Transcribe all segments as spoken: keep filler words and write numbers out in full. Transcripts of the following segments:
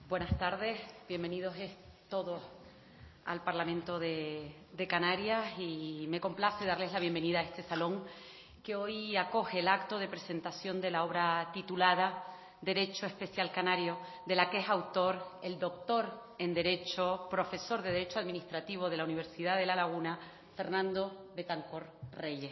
Buenas tardes, bienvenidos todos al Parlamento de, de Canarias y me complace darles la bienvenida a este salón que hoy acoge el acto de presentación de la obra titulada Derecho Especial Canario, de la que es autor el doctor en Derecho, profesor de Derecho Administrativo de la Universidad de La Laguna, Fernando Betancor Reyes.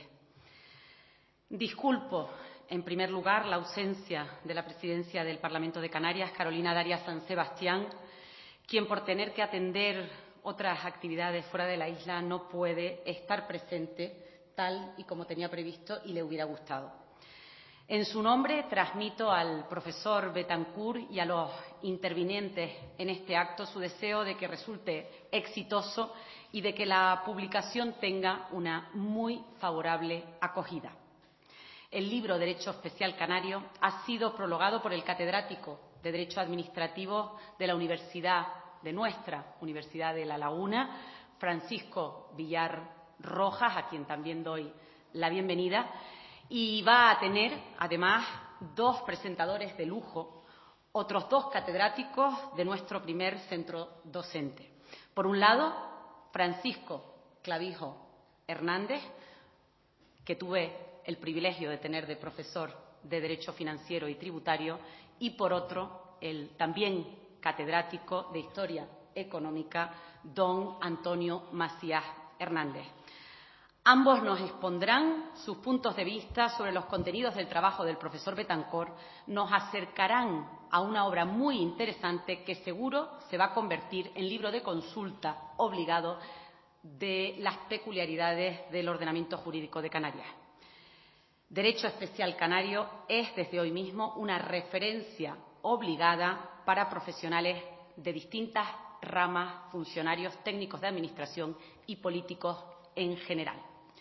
Disculpo, en primer lugar, la ausencia de la presidencia del Parlamento de Canarias, Carolina Darias San Sebastián, quien por tener que atender otras actividades fuera de la isla no puede estar presente tal y como tenía previsto y le hubiera gustado. En su nombre transmito al profesor Betancur y a los intervinientes en este acto su deseo de que resulte exitoso y de que la publicación tenga una muy favorable acogida. El libro Derecho Especial Canario ha sido prologado por el catedrático de Derecho Administrativo de la Universidad, de nuestra Universidad de La Laguna, Francisco Villar Rojas, a quien también doy la bienvenida, y va a tener, además, dos presentadores de lujo, otros dos catedráticos de nuestro primer centro docente. Por un lado, Francisco Clavijo Hernández, que tuve el privilegio de tener de profesor de Derecho Financiero y Tributario, y por otro, el también catedrático de Historia Económica, don Antonio Macías Hernández. Ambos nos expondrán sus puntos de vista sobre los contenidos del trabajo del profesor Betancor, nos acercarán a una obra muy interesante que seguro se va a convertir en libro de consulta obligado de las peculiaridades del ordenamiento jurídico de Canarias. Derecho Especial Canario es desde hoy mismo una referencia obligada para profesionales de distintas ramas, funcionarios, técnicos de administración y políticos en general.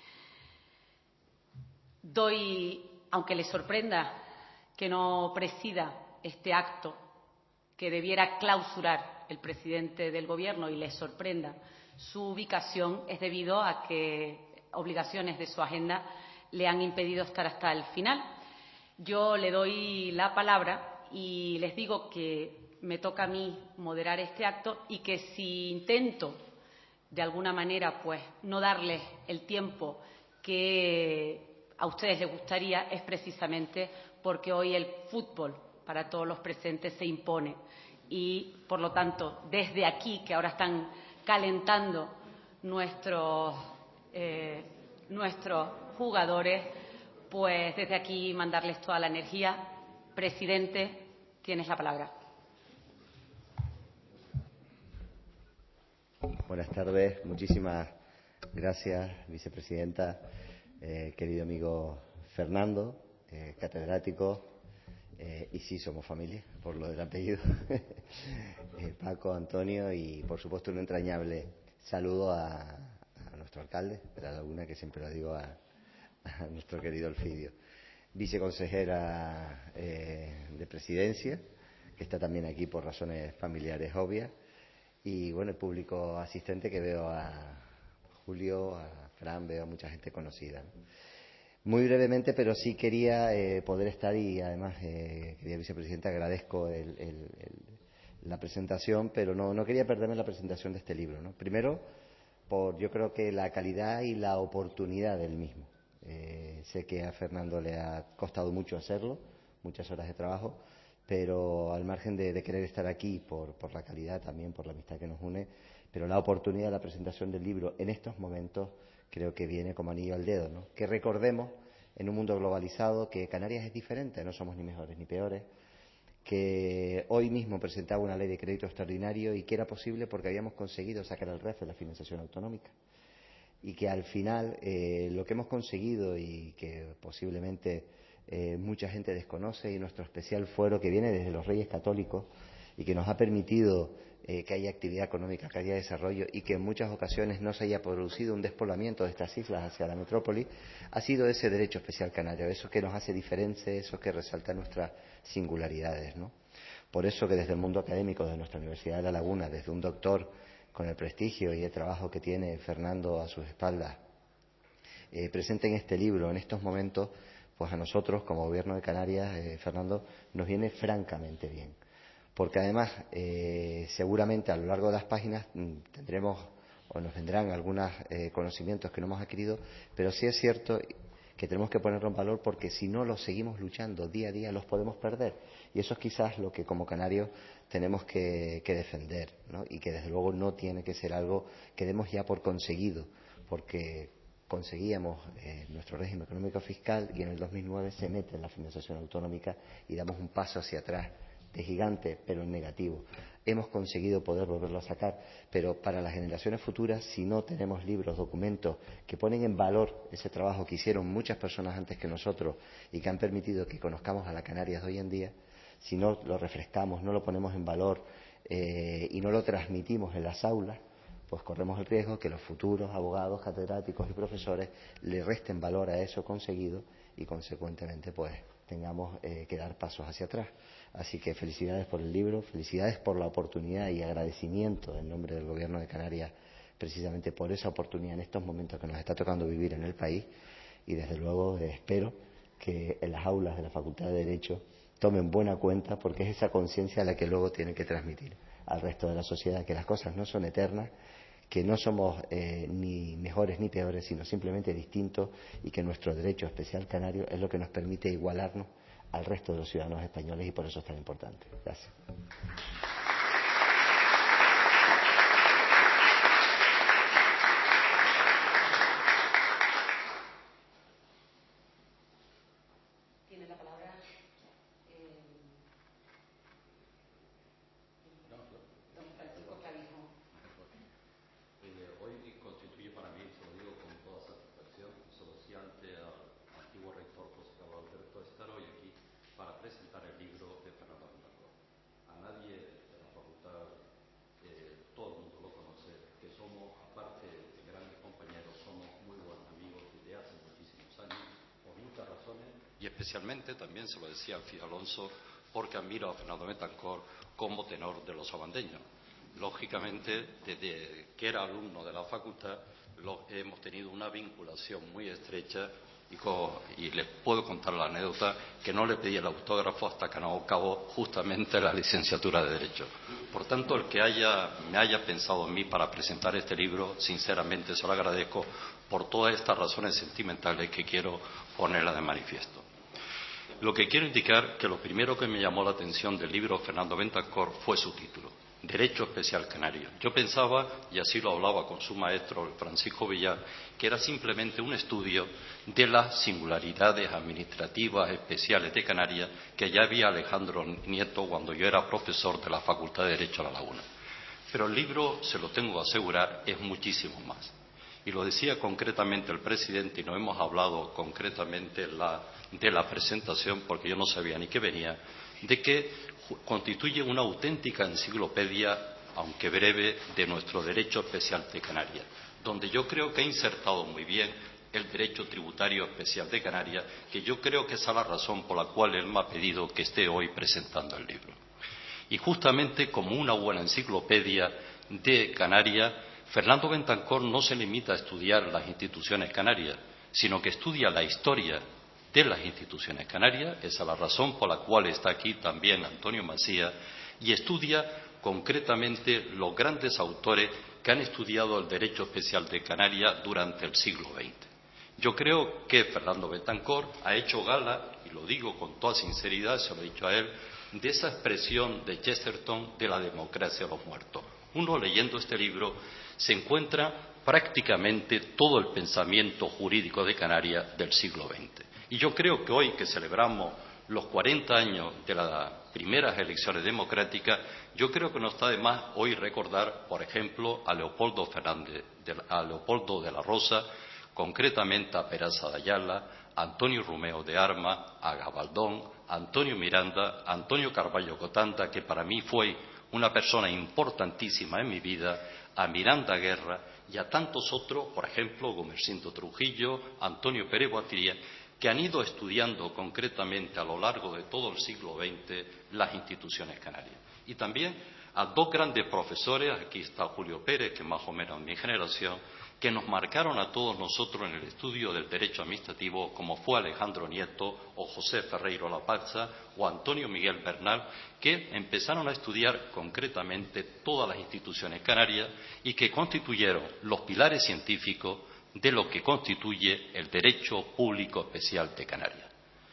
Doy, aunque les sorprenda que no presida este acto que debiera clausurar el presidente del Gobierno y les sorprenda su ubicación, es debido a que obligaciones de su agenda le han impedido estar hasta el final. Yo le doy la palabra y les digo que me toca a mí moderar este acto y que si intento, de alguna manera, pues no darles el tiempo que a ustedes les gustaría, es precisamente porque hoy el fútbol para todos los presentes se impone y, por lo tanto, desde aquí, que ahora están calentando nuestros, eh, nuestros jugadores, pues desde aquí mandarles toda la energía. Presidente, tienes la palabra. Buenas tardes, muchísimas gracias, vicepresidenta, eh, querido amigo Fernando, eh, catedrático, eh, y sí, somos familia, por lo del apellido, eh, Paco, Antonio, y por supuesto un entrañable saludo a, a nuestro alcalde de La Laguna, que siempre lo digo, a, a nuestro querido Elfidio, viceconsejera eh, de Presidencia, que está también aquí por razones familiares obvias, y bueno, el público asistente, que veo a Julio, a Fran, veo a mucha gente conocida, ¿no? Muy brevemente, pero sí quería eh, poder estar y además, eh, querida vicepresidenta, agradezco el, el, el, la presentación, pero no, no quería perderme la presentación de este libro, ¿no? Primero, por yo creo que la calidad y la oportunidad del mismo. Eh, sé que a Fernando le ha costado mucho hacerlo, muchas horas de trabajo, pero al margen de, de querer estar aquí por, por la calidad, también por la amistad que nos une, pero la oportunidad de la presentación del libro en estos momentos creo que viene como anillo al dedo, ¿no? Que recordemos, en un mundo globalizado, que Canarias es diferente, no somos ni mejores ni peores, que hoy mismo presentaba una ley de crédito extraordinario y que era posible porque habíamos conseguido sacar al R E F de la financiación autonómica. Y que al final eh, lo que hemos conseguido y que posiblemente eh, mucha gente desconoce, y nuestro especial fuero que viene desde los Reyes Católicos y que nos ha permitido eh, que haya actividad económica, que haya desarrollo y que en muchas ocasiones no se haya producido un despoblamiento de estas islas hacia la metrópoli, ha sido ese derecho especial canario, eso que nos hace diferentes, eso que resalta nuestras singularidades, ¿no? Por eso que desde el mundo académico de nuestra Universidad de La Laguna, desde un doctor con el prestigio y el trabajo que tiene Fernando a sus espaldas, eh, presenten este libro en estos momentos, pues a nosotros, como Gobierno de Canarias, eh, Fernando, nos viene francamente bien. porque además eh, seguramente a lo largo de las páginas tendremos o nos vendrán algunos eh, conocimientos que no hemos adquirido, pero sí es cierto que tenemos que ponerlo en valor porque si no los seguimos luchando día a día los podemos perder. Y eso es quizás lo que como canarios tenemos que, que defender, ¿no? Y que desde luego no tiene que ser algo que demos ya por conseguido, porque conseguíamos eh, nuestro régimen económico fiscal y en el dos mil nueve se mete en la financiación autonómica y damos un paso hacia atrás de gigante, pero en negativo. Hemos conseguido poder volverlo a sacar, pero para las generaciones futuras, si no tenemos libros, documentos que ponen en valor ese trabajo que hicieron muchas personas antes que nosotros y que han permitido que conozcamos a las Canarias de hoy en día, si no lo refrescamos, no lo ponemos en valor eh, y no lo transmitimos en las aulas, pues corremos el riesgo que los futuros abogados, catedráticos y profesores le resten valor a eso conseguido y, consecuentemente, pues tengamos eh, que dar pasos hacia atrás. Así que felicidades por el libro, felicidades por la oportunidad y agradecimiento en nombre del Gobierno de Canarias precisamente por esa oportunidad en estos momentos que nos está tocando vivir en el país y, desde luego, eh, espero que en las aulas de la Facultad de Derecho tomen buena cuenta porque es esa conciencia la que luego tienen que transmitir al resto de la sociedad, que las cosas no son eternas, que no somos eh, ni mejores ni peores, sino simplemente distintos y que nuestro derecho especial canario es lo que nos permite igualarnos al resto de los ciudadanos españoles y por eso es tan importante. Gracias. Tiene la palabra eh, don Francisco Clavijo. Eh, hoy constituye para mí, se lo digo con toda satisfacción, asociante al antiguo rector José Carlos Alberto, estar hoy aquí para presentar el libro de Fernando Betancor. A nadie de la facultad, eh, todo el mundo lo conoce, que somos, aparte de grandes compañeros, somos muy buenos amigos desde hace muchísimos años, por muchas razones, y especialmente, también se lo decía Alfio Alonso, porque admiro a Fernando Betancor como tenor de los sabandeños. Lógicamente, desde que era alumno de la facultad, lo, hemos tenido una vinculación muy estrecha y, co, y les puedo contar la anécdota que no le pedí el autógrafo hasta que no acabó justamente la licenciatura de Derecho. Por tanto, el que haya, me haya pensado en mí para presentar este libro, sinceramente se lo agradezco por todas estas razones sentimentales que quiero ponerla de manifiesto. Lo que quiero indicar que lo primero que me llamó la atención del libro Fernando Betancor fue su título, Derecho Especial Canario. Yo pensaba, y así lo hablaba con su maestro Francisco Villar, que era simplemente un estudio de las singularidades administrativas especiales de Canarias que ya había Alejandro Nieto cuando yo era profesor de la Facultad de Derecho de La Laguna. Pero el libro, se lo tengo que asegurar, es muchísimo más. Y lo decía concretamente el presidente, y no hemos hablado concretamente la, de la presentación, porque yo no sabía ni que venía, de que constituye una auténtica enciclopedia, aunque breve, de nuestro derecho especial de Canarias, donde yo creo que ha insertado muy bien el derecho tributario especial de Canarias, que yo creo que esa es la razón por la cual él me ha pedido que esté hoy presentando el libro. Y justamente como una buena enciclopedia de Canarias, Fernando Betancor no se limita a estudiar las instituciones canarias, sino que estudia la historia de las instituciones canarias, esa es la razón por la cual está aquí también Antonio Macías, y estudia concretamente los grandes autores que han estudiado el derecho especial de Canarias durante el siglo veinte. Yo creo que Fernando Betancor ha hecho gala, y lo digo con toda sinceridad, se lo he dicho a él, de esa expresión de Chesterton de la democracia de los muertos. Uno, leyendo este libro, se encuentra prácticamente todo el pensamiento jurídico de Canarias del siglo veinte. Y yo creo que hoy, que celebramos los cuarenta años de las primeras elecciones democráticas, yo creo que no está de más hoy recordar, por ejemplo, a Leopoldo Fernández, a Leopoldo de la Rosa, concretamente a Peraza de Ayala, a Antonio Romeo de Armas, a Gabaldón, a Antonio Miranda, a Antonio Carballo Cotanda, que para mí fue una persona importantísima en mi vida, a Miranda Guerra y a tantos otros, por ejemplo, Gumersindo Trujillo, Antonio Pérez Boatiria, que han ido estudiando concretamente a lo largo de todo el siglo veinte las instituciones canarias. Y también a dos grandes profesores, aquí está Julio Pérez, que más o menos es mi generación, que nos marcaron a todos nosotros en el estudio del derecho administrativo, como fue Alejandro Nieto o José Ferreiro Lapalza o Antonio Miguel Bernal, que empezaron a estudiar concretamente todas las instituciones canarias y que constituyeron los pilares científicos de lo que constituye el derecho público especial de Canarias.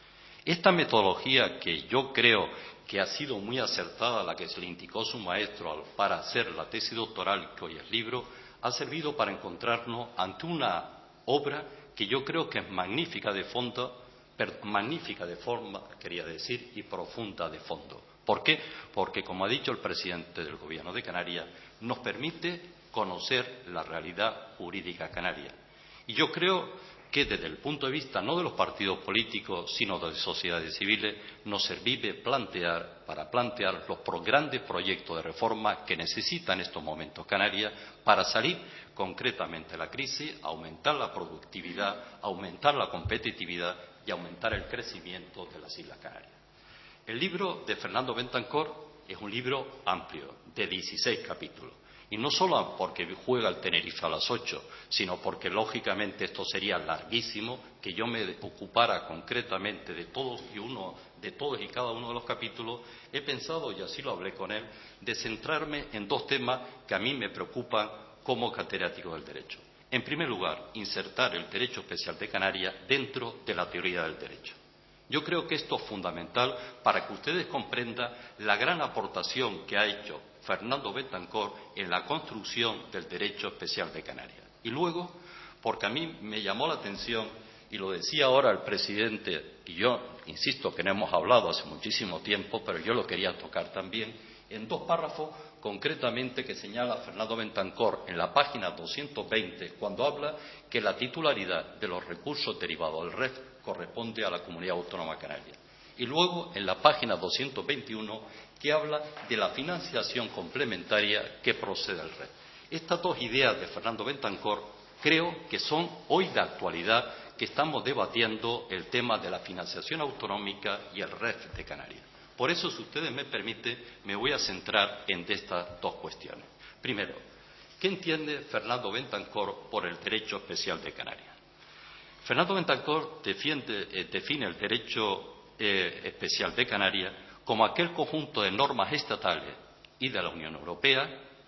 Esta metodología, que yo creo que ha sido muy acertada, la que se le indicó su maestro para hacer la tesis doctoral que hoy es libro, ha servido para encontrarnos ante una obra que yo creo que es magnífica de fondo, magnífica de forma, quería decir, y profunda de fondo. ¿Por qué? Porque, como ha dicho el presidente del Gobierno de Canarias, nos permite conocer la realidad jurídica canaria. Y yo creo que desde el punto de vista no de los partidos políticos, sino de sociedades civiles, nos sirve plantear, para plantear los pro grandes proyectos de reforma que necesita en estos momentos Canarias para salir concretamente de la crisis, aumentar la productividad, aumentar la competitividad y aumentar el crecimiento de las Islas Canarias. El libro de Fernando Betancor es un libro amplio, de dieciséis capítulos. Y no solo porque juega el Tenerife a las ocho, sino porque, lógicamente, esto sería larguísimo, que yo me ocupara concretamente de todos y uno, de todos y cada uno de los capítulos. He pensado, y así lo hablé con él, de centrarme en dos temas que a mí me preocupan como catedrático del derecho. En primer lugar, insertar el derecho especial de Canarias dentro de la teoría del derecho. Yo creo que esto es fundamental para que ustedes comprendan la gran aportación que ha hecho Fernando Betancor en la construcción del derecho especial de Canarias. Y luego, porque a mí me llamó la atención, y lo decía ahora el presidente, y yo insisto que no hemos hablado hace muchísimo tiempo, pero yo lo quería tocar también, en dos párrafos concretamente que señala Fernando Betancor en la página doscientos veinte, cuando habla que la titularidad de los recursos derivados del R E F corresponde a la Comunidad Autónoma Canaria. Y luego en la página doscientos veintiuno, que habla de la financiación complementaria que procede del R E F. Estas dos ideas de Fernando Betancor creo que son hoy de actualidad, que estamos debatiendo el tema de la financiación autonómica y el R E F de Canarias. Por eso, si ustedes me permiten, me voy a centrar en estas dos cuestiones. Primero, ¿qué entiende Fernando Betancor por el derecho especial de Canarias? Fernando Betancor defiende, eh, define el derecho eh, especial de Canarias como aquel conjunto de normas estatales y de la Unión Europea,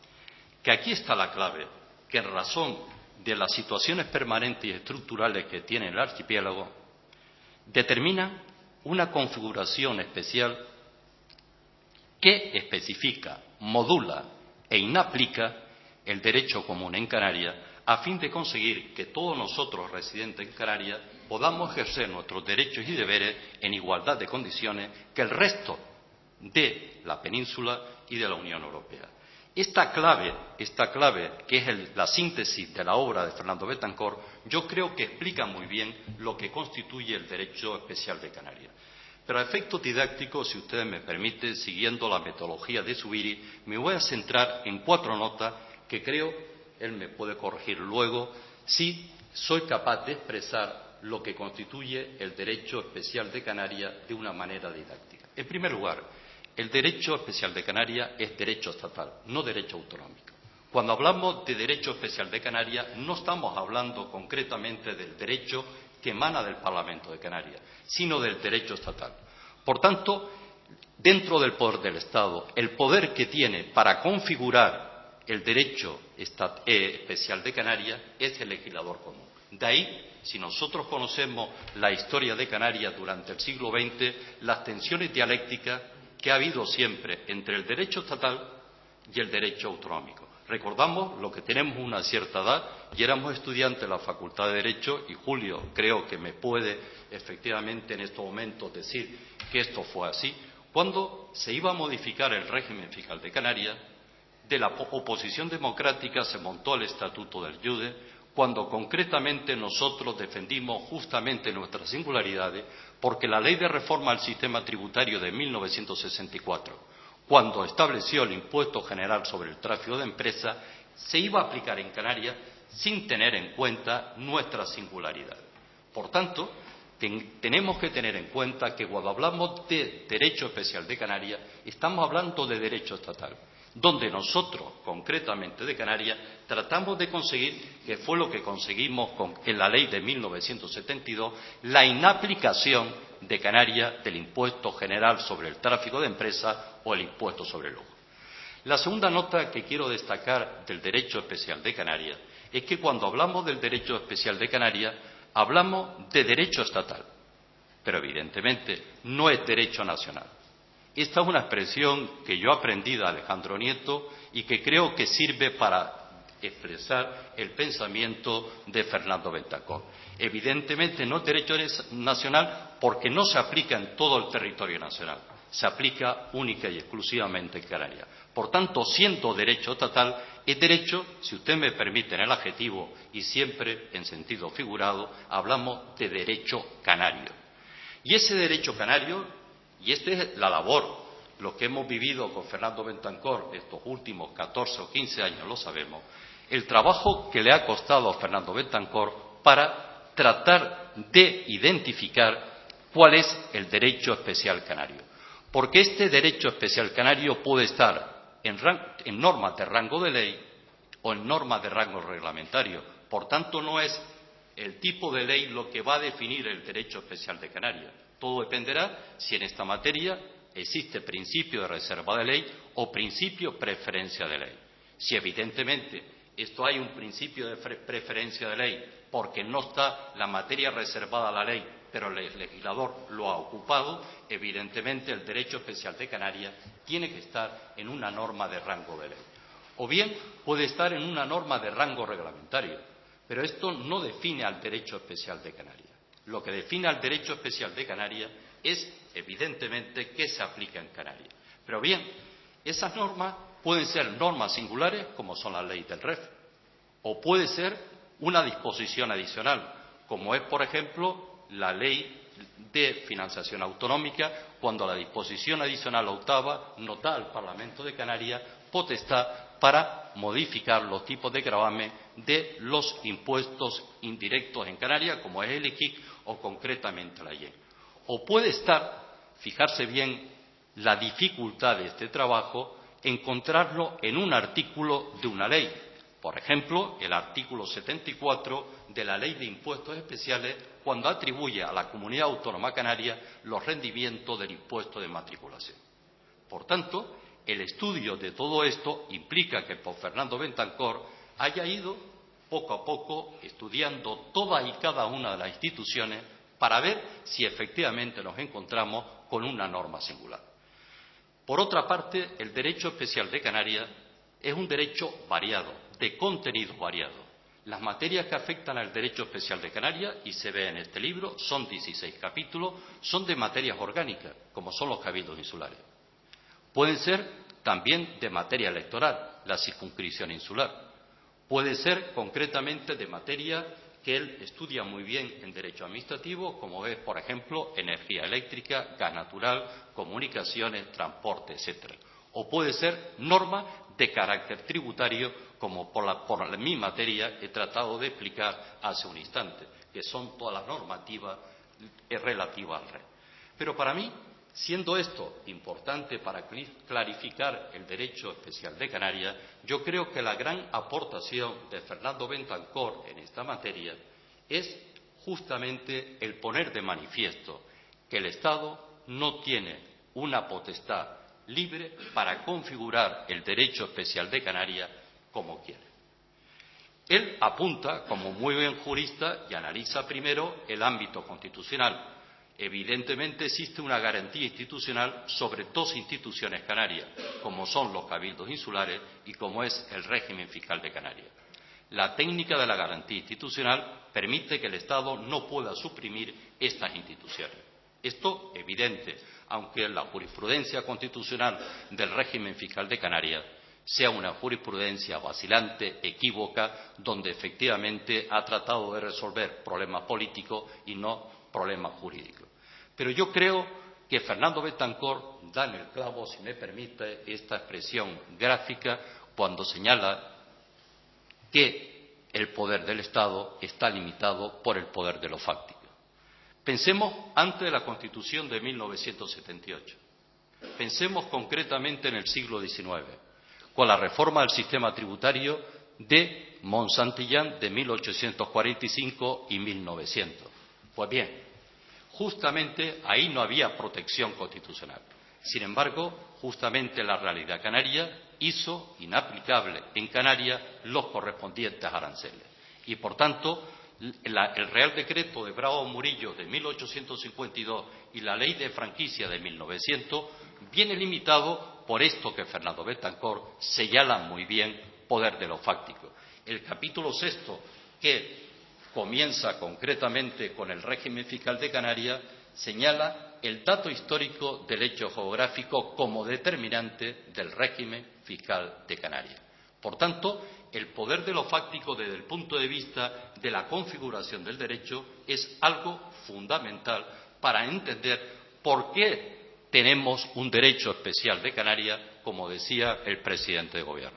que aquí está la clave, que en razón de las situaciones permanentes y estructurales que tiene el archipiélago, determinan una configuración especial que especifica, modula e inaplica el derecho común en Canarias, a fin de conseguir que todos nosotros residentes en Canarias podamos ejercer nuestros derechos y deberes en igualdad de condiciones que el resto de la península y de la Unión Europea. Esta clave, esta clave que es el, la síntesis de la obra de Fernando Betancor, yo creo que explica muy bien lo que constituye el derecho especial de Canarias. Pero a efectos didácticos, si ustedes me permiten, siguiendo la metodología de Zubiri, me voy a centrar en cuatro notas que creo, él me puede corregir luego, si soy capaz de expresar lo que constituye el derecho especial de Canarias de una manera didáctica. En primer lugar, el derecho especial de Canarias es derecho estatal, no derecho autonómico. Cuando hablamos de derecho especial de Canarias, no estamos hablando concretamente del derecho que emana del Parlamento de Canarias, sino del derecho estatal. Por tanto, dentro del poder del Estado, el poder que tiene para configurar el derecho especial de Canarias es el legislador común. De ahí, si nosotros conocemos la historia de Canarias durante el siglo veinte, las tensiones dialécticas que ha habido siempre entre el derecho estatal y el derecho autonómico. Recordamos lo que tenemos una cierta edad y éramos estudiantes de la Facultad de Derecho, y Julio creo que me puede efectivamente en estos momentos decir que esto fue así, cuando se iba a modificar el régimen fiscal de Canarias, de la oposición democrática se montó el Estatuto del Jude, cuando concretamente nosotros defendimos justamente nuestras singularidades, porque la Ley de Reforma al Sistema Tributario de mil novecientos sesenta y cuatro, cuando estableció el impuesto general sobre el tráfico de empresas, se iba a aplicar en Canarias sin tener en cuenta nuestras singularidades. Por tanto, ten, tenemos que tener en cuenta que cuando hablamos de derecho especial de Canarias, estamos hablando de derecho estatal. donde nosotros, concretamente de Canarias, tratamos de conseguir, que fue lo que conseguimos con, en la ley de mil novecientos setenta y dos, la inaplicación de Canarias del impuesto general sobre el tráfico de empresas o el impuesto sobre el lujo. La segunda nota que quiero destacar del derecho especial de Canarias es que cuando hablamos del derecho especial de Canarias hablamos de derecho estatal, pero evidentemente no es derecho nacional. Esta es una expresión que yo aprendí de Alejandro Nieto y que creo que sirve para expresar el pensamiento de Fernando Betancor. Evidentemente no es derecho nacional porque no se aplica en todo el territorio nacional, se aplica única y exclusivamente en Canarias. Por tanto, siendo derecho estatal, es derecho, si usted me permite en el adjetivo y siempre en sentido figurado, hablamos de derecho canario. Y ese derecho canario, y esta es la labor, lo que hemos vivido con Fernando Betancor estos últimos catorce o quince años, lo sabemos, el trabajo que le ha costado a Fernando Betancor para tratar de identificar cuál es el derecho especial canario. Porque este derecho especial canario puede estar en, en normas de rango de ley o en normas de rango reglamentario. Por tanto, no es el tipo de ley lo que va a definir el derecho especial de Canarias. Todo dependerá si en esta materia existe principio de reserva de ley o principio preferencia de ley. Si evidentemente esto hay un principio de preferencia de ley porque no está la materia reservada a la ley, pero el legislador lo ha ocupado, evidentemente el derecho especial de Canarias tiene que estar en una norma de rango de ley. O bien puede estar en una norma de rango reglamentario, pero esto no define al derecho especial de Canarias. Lo que define al derecho especial de Canarias es, evidentemente, qué se aplica en Canarias. Pero bien, esas normas pueden ser normas singulares, como son las leyes del R E F, o puede ser una disposición adicional, como es, por ejemplo, la ley de financiación autonómica, cuando la disposición adicional octava nos da al Parlamento de Canarias potestad para modificar los tipos de gravamen de los impuestos indirectos en Canarias, como es el I C I C o concretamente la I E. O puede estar, fijarse bien, la dificultad de este trabajo, encontrarlo en un artículo de una ley. Por ejemplo, el artículo setenta y cuatro de la Ley de Impuestos Especiales, cuando atribuye a la Comunidad Autónoma Canaria los rendimientos del impuesto de matriculación. Por tanto, el estudio de todo esto implica que por Fernando Betancor haya ido poco a poco estudiando todas y cada una de las instituciones para ver si efectivamente nos encontramos con una norma singular. Por otra parte, el derecho especial de Canarias es un derecho variado, de contenido variado. Las materias que afectan al derecho especial de Canarias, y se ve en este libro, son dieciséis capítulos, son de materias orgánicas, como son los cabildos insulares. Pueden ser también de materia electoral, la circunscripción insular. Puede ser concretamente de materia que él estudia muy bien en derecho administrativo, como es, por ejemplo, energía eléctrica, gas natural, comunicaciones, transporte, etcétera. O puede ser norma de carácter tributario, como por la, por la mi materia he tratado de explicar hace un instante, que son todas las normativas relativas al R E F. Pero para mí, siendo esto importante para clarificar el derecho especial de Canarias, yo creo que la gran aportación de Fernando Betancor en esta materia es justamente el poner de manifiesto que el Estado no tiene una potestad libre para configurar el derecho especial de Canarias como quiere. Él apunta, como muy buen jurista, y analiza primero el ámbito constitucional. Evidentemente existe una garantía institucional sobre dos instituciones canarias, como son los cabildos insulares y como es el régimen fiscal de Canarias. La técnica de la garantía institucional permite que el Estado no pueda suprimir estas instituciones. Esto evidente, aunque la jurisprudencia constitucional del régimen fiscal de Canarias sea una jurisprudencia vacilante, equívoca, donde efectivamente ha tratado de resolver problemas políticos y no problemas jurídicos. Pero yo creo que Fernando Betancor da en el clavo, si me permite esta expresión gráfica, cuando señala que el poder del Estado está limitado por el poder de lo fáctico. Pensemos antes de la Constitución de mil novecientos setenta y ocho. Pensemos concretamente en el siglo diecinueve, con la reforma del sistema tributario de Mont-Saint-Millán de mil ochocientos cuarenta y cinco y mil novecientos. Pues bien, justamente ahí no había protección constitucional. Sin embargo, justamente la realidad canaria hizo inaplicable en Canarias los correspondientes aranceles. Y, por tanto, la, el Real Decreto de Bravo Murillo de mil ochocientos cincuenta y dos y la Ley de Franquicia de mil novecientos viene limitado por esto que Fernando Betancor señala muy bien, poder de lo fáctico. El capítulo sexto, que comienza concretamente con el régimen fiscal de Canarias, señala el dato histórico del hecho geográfico como determinante del régimen fiscal de Canarias. Por tanto, el poder de lo fáctico desde el punto de vista de la configuración del derecho es algo fundamental para entender por qué tenemos un derecho especial de Canarias, como decía el presidente de Gobierno.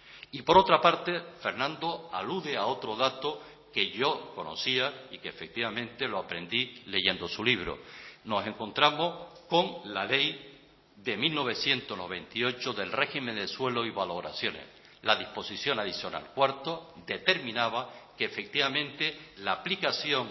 Y por otra parte, Fernando alude a otro dato que yo conocía y que efectivamente lo aprendí leyendo su libro. Nos encontramos con la ley de mil novecientos noventa y ocho del régimen de suelo y valoraciones. La disposición adicional cuarto determinaba que efectivamente la aplicación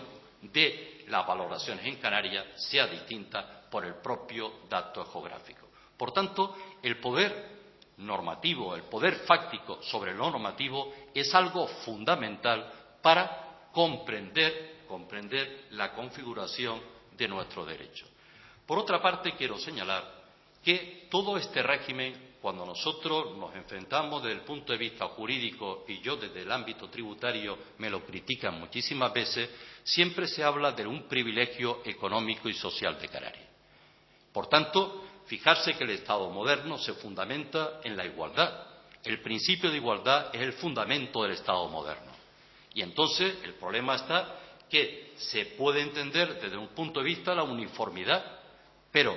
de las valoraciones en Canarias sea distinta por el propio dato geográfico. Por tanto, el poder normativo, el poder fáctico sobre lo normativo es algo fundamental para comprender, comprender la configuración de nuestro derecho. Por otra parte, quiero señalar que todo este régimen, cuando nosotros nos enfrentamos desde el punto de vista jurídico, y yo desde el ámbito tributario me lo critican muchísimas veces, siempre se habla de un privilegio económico y social de Canarias. Por tanto, fijarse que el Estado moderno se fundamenta en la igualdad. El principio de igualdad es el fundamento del Estado moderno. Y entonces el problema está que se puede entender desde un punto de vista la uniformidad, pero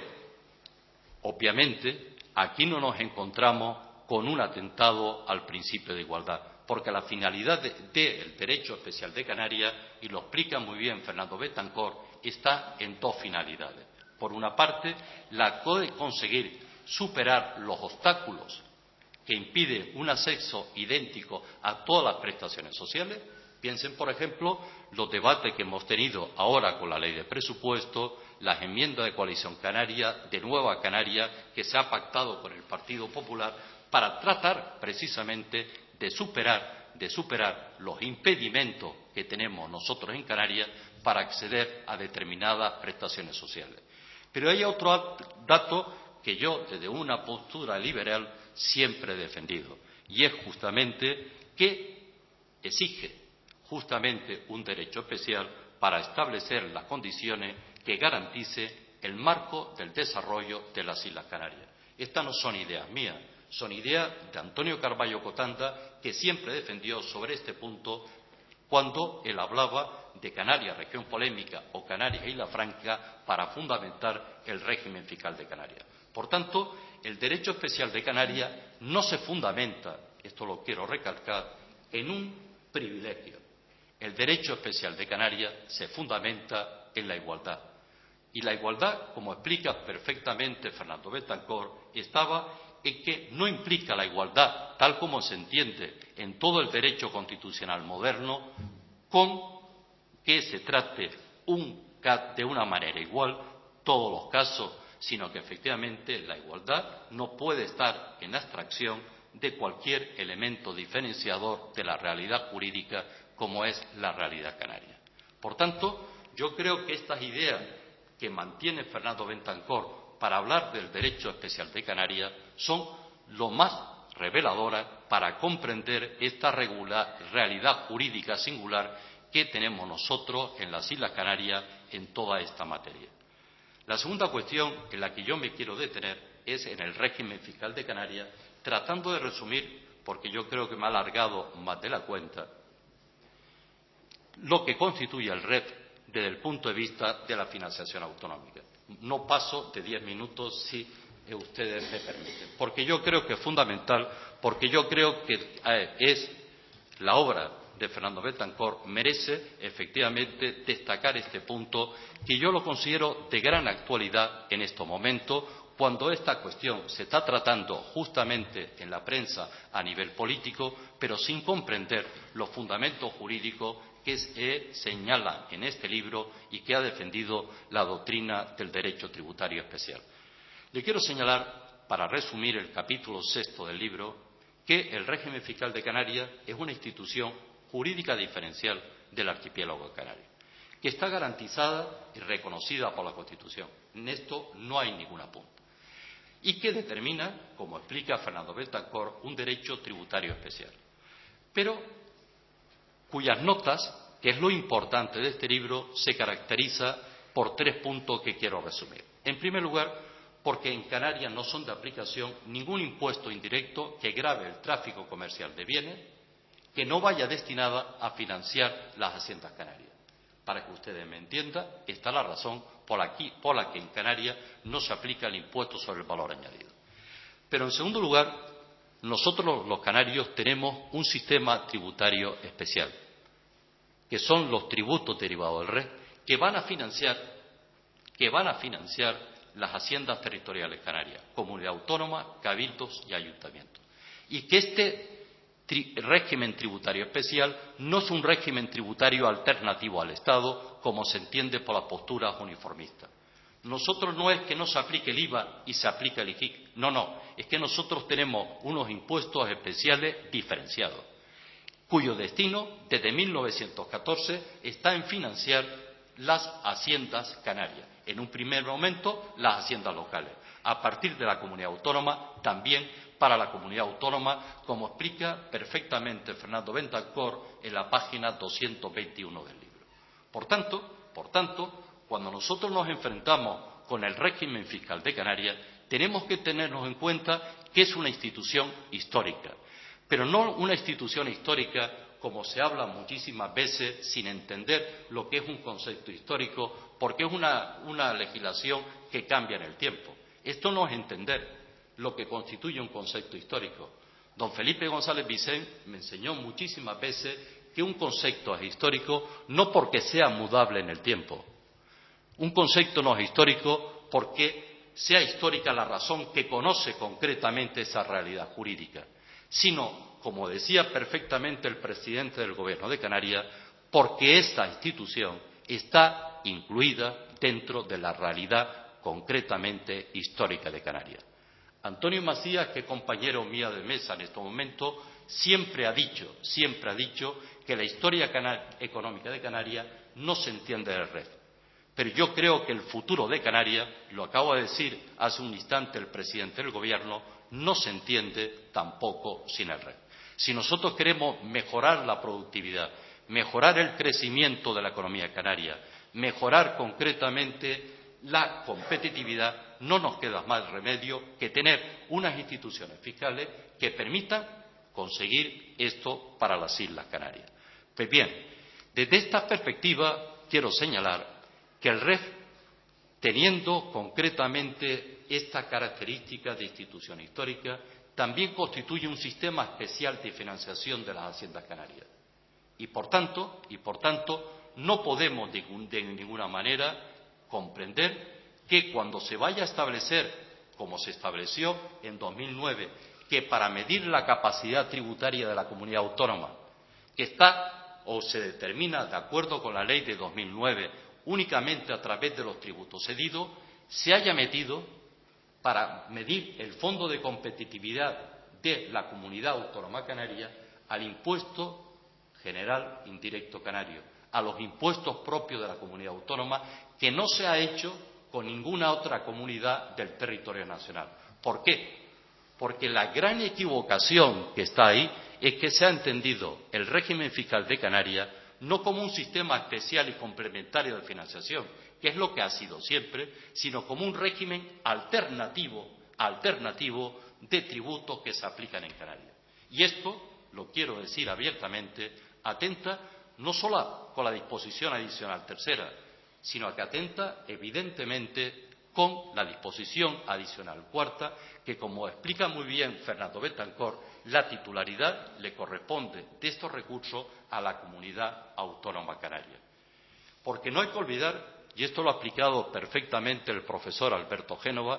obviamente aquí no nos encontramos con un atentado al principio de igualdad, porque la finalidad del de, de derecho especial de Canarias, y lo explica muy bien Fernando Betancor, está en dos finalidades. Por una parte, la de conseguir superar los obstáculos que impiden un acceso idéntico a todas las prestaciones sociales. Piensen, por ejemplo, los debates que hemos tenido ahora con la ley de presupuesto, las enmiendas de coalición canaria, de Nueva Canaria, que se ha pactado con el Partido Popular para tratar precisamente de superar, de superar los impedimentos que tenemos nosotros en Canarias para acceder a determinadas prestaciones sociales. Pero hay otro dato que yo, desde una postura liberal, siempre he defendido, y es justamente que exige justamente un derecho especial para establecer las condiciones que garantice el marco del desarrollo de las Islas Canarias. Estas no son ideas mías, son ideas de Antonio Carballo Cotanda, que siempre defendió sobre este punto cuando él hablaba de Canarias, región polémica, o Canarias, Isla Franca, para fundamentar el régimen fiscal de Canarias. Por tanto, el derecho especial de Canarias no se fundamenta, esto lo quiero recalcar, en un privilegio. El derecho especial de Canarias se fundamenta en la igualdad. Y la igualdad, como explica perfectamente Fernando Betancor, estaba en que no implica la igualdad, tal como se entiende en todo el derecho constitucional moderno, con que se trate un, de una manera igual todos los casos, sino que efectivamente la igualdad no puede estar en abstracción de cualquier elemento diferenciador de la realidad jurídica como es la realidad canaria. Por tanto, yo creo que estas ideas que mantiene Fernando Betancor para hablar del derecho especial de Canarias son lo más reveladoras para comprender esta regular, realidad jurídica singular que tenemos nosotros en las Islas Canarias en toda esta materia. La segunda cuestión en la que yo me quiero detener es en el régimen fiscal de Canarias, tratando de resumir, porque yo creo que me ha alargado más de la cuenta, lo que constituye el R E F desde el punto de vista de la financiación autonómica. No paso de diez minutos si ustedes me permiten, porque yo creo que es fundamental, porque yo creo que eh, es la obra de Fernando Betancor merece efectivamente destacar este punto que yo lo considero de gran actualidad en estos momentos, cuando esta cuestión se está tratando justamente en la prensa a nivel político, pero sin comprender los fundamentos jurídicos que se señalan en este libro y que ha defendido la doctrina del derecho tributario especial. Le quiero señalar, para resumir el capítulo sexto del libro, que el régimen fiscal de Canarias es una institución jurídica diferencial del archipiélago de Canarias, que está garantizada y reconocida por la Constitución. En esto no hay ningún apunte. Y que determina, como explica Fernando Betancor, un derecho tributario especial. Pero cuyas notas, que es lo importante de este libro, se caracteriza por tres puntos que quiero resumir. En primer lugar, porque en Canarias no son de aplicación ningún impuesto indirecto que grave el tráfico comercial de bienes, que no vaya destinada a financiar las haciendas canarias. Para que ustedes me entiendan, está la razón por, aquí, por la que en Canarias no se aplica el impuesto sobre el valor añadido. Pero en segundo lugar, nosotros los canarios tenemos un sistema tributario especial, que son los tributos derivados del R E S, que van a financiar, que van a financiar las haciendas territoriales canarias, comunidad autónoma, cabildos y ayuntamientos. Y que este tri régimen tributario especial no es un régimen tributario alternativo al Estado, como se entiende por las posturas uniformistas. Nosotros no es que no se aplique el I V A y se aplique el I G I C, no, no, es que nosotros tenemos unos impuestos especiales diferenciados, cuyo destino, desde mil novecientos catorce, está en financiar las haciendas canarias. En un primer momento, las haciendas locales. A partir de la comunidad autónoma, también para la comunidad autónoma, como explica perfectamente Fernando Betancor en la página doscientos veintiuno del libro. Por tanto, por tanto, cuando nosotros nos enfrentamos con el régimen fiscal de Canarias, tenemos que tenernos en cuenta que es una institución histórica, pero no una institución histórica como se habla muchísimas veces sin entender lo que es un concepto histórico, porque es una, una legislación que cambia en el tiempo. Esto no es entender lo que constituye un concepto histórico. Don Felipe González Vicent me enseñó muchísimas veces que un concepto es histórico no porque sea mudable en el tiempo. Un concepto no es histórico porque sea histórica la razón que conoce concretamente esa realidad jurídica, sino, como decía perfectamente el presidente del Gobierno de Canarias, porque esta institución está incluida dentro de la realidad concretamente histórica de Canarias. Antonio Macías, que es compañero mío de mesa en este momento, siempre ha dicho, siempre ha dicho que la historia económica de Canarias no se entiende del R E F. Pero yo creo que el futuro de Canarias, lo acabo de decir hace un instante el presidente del Gobierno, no se entiende tampoco sin el R E F. Si nosotros queremos mejorar la productividad, mejorar el crecimiento de la economía canaria, mejorar concretamente la competitividad, no nos queda más remedio que tener unas instituciones fiscales que permitan conseguir esto para las Islas Canarias. Pues bien, desde esta perspectiva quiero señalar que el R E F, teniendo concretamente esta característica de institución histórica, también constituye un sistema especial de financiación de las haciendas canarias. Y por tanto, y por tanto no podemos de, de ninguna manera comprender que cuando se vaya a establecer, como se estableció en dos mil nueve, que para medir la capacidad tributaria de la comunidad autónoma, que está o se determina de acuerdo con la ley de dos mil nueve únicamente a través de los tributos cedidos, se haya metido para medir el fondo de competitividad de la comunidad autónoma canaria al impuesto general indirecto canario, a los impuestos propios de la comunidad autónoma, que no se ha hecho con ninguna otra comunidad del territorio nacional. ¿Por qué? Porque la gran equivocación que está ahí es que se ha entendido el régimen fiscal de Canarias no como un sistema especial y complementario de financiación, que es lo que ha sido siempre, sino como un régimen alternativo, alternativo de tributos que se aplican en Canarias. Y esto, lo quiero decir abiertamente, atenta no solo con la disposición adicional tercera, sino que atenta evidentemente con la disposición adicional cuarta, que, como explica muy bien Fernando Betancor, la titularidad le corresponde de estos recursos a la comunidad autónoma canaria. Porque no hay que olvidar, y esto lo ha explicado perfectamente el profesor Alberto Génova,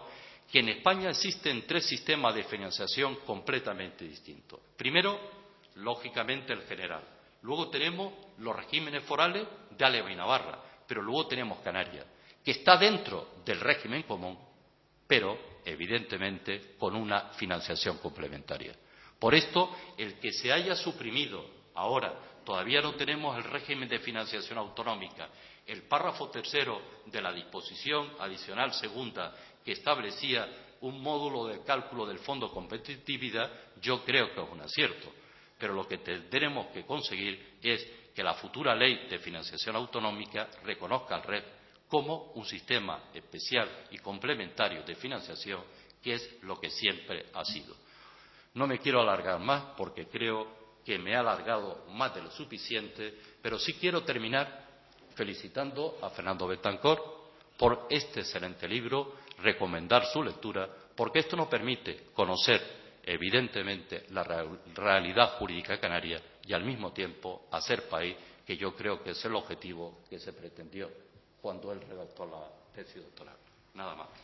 que en España existen tres sistemas de financiación completamente distintos. Primero, lógicamente, el general. Luego tenemos los regímenes forales de Álava y Navarra, pero luego tenemos Canarias, que está dentro del régimen común, pero evidentemente con una financiación complementaria. Por esto, el que se haya suprimido ahora, todavía no tenemos el régimen de financiación autonómica, el párrafo tercero de la disposición adicional segunda que establecía un módulo de cálculo del Fondo de Competitividad, yo creo que es un acierto. Pero lo que tendremos que conseguir es que la futura ley de financiación autonómica reconozca al R E F como un sistema especial y complementario de financiación, que es lo que siempre ha sido. No me quiero alargar más porque creo que me he alargado más de lo suficiente, pero sí quiero terminar felicitando a Fernando Betancor por este excelente libro, recomendar su lectura, porque esto nos permite conocer evidentemente la realidad jurídica canaria y al mismo tiempo hacer país, que yo creo que es el objetivo que se pretendió cuando él redactó la tesis doctoral. Nada más.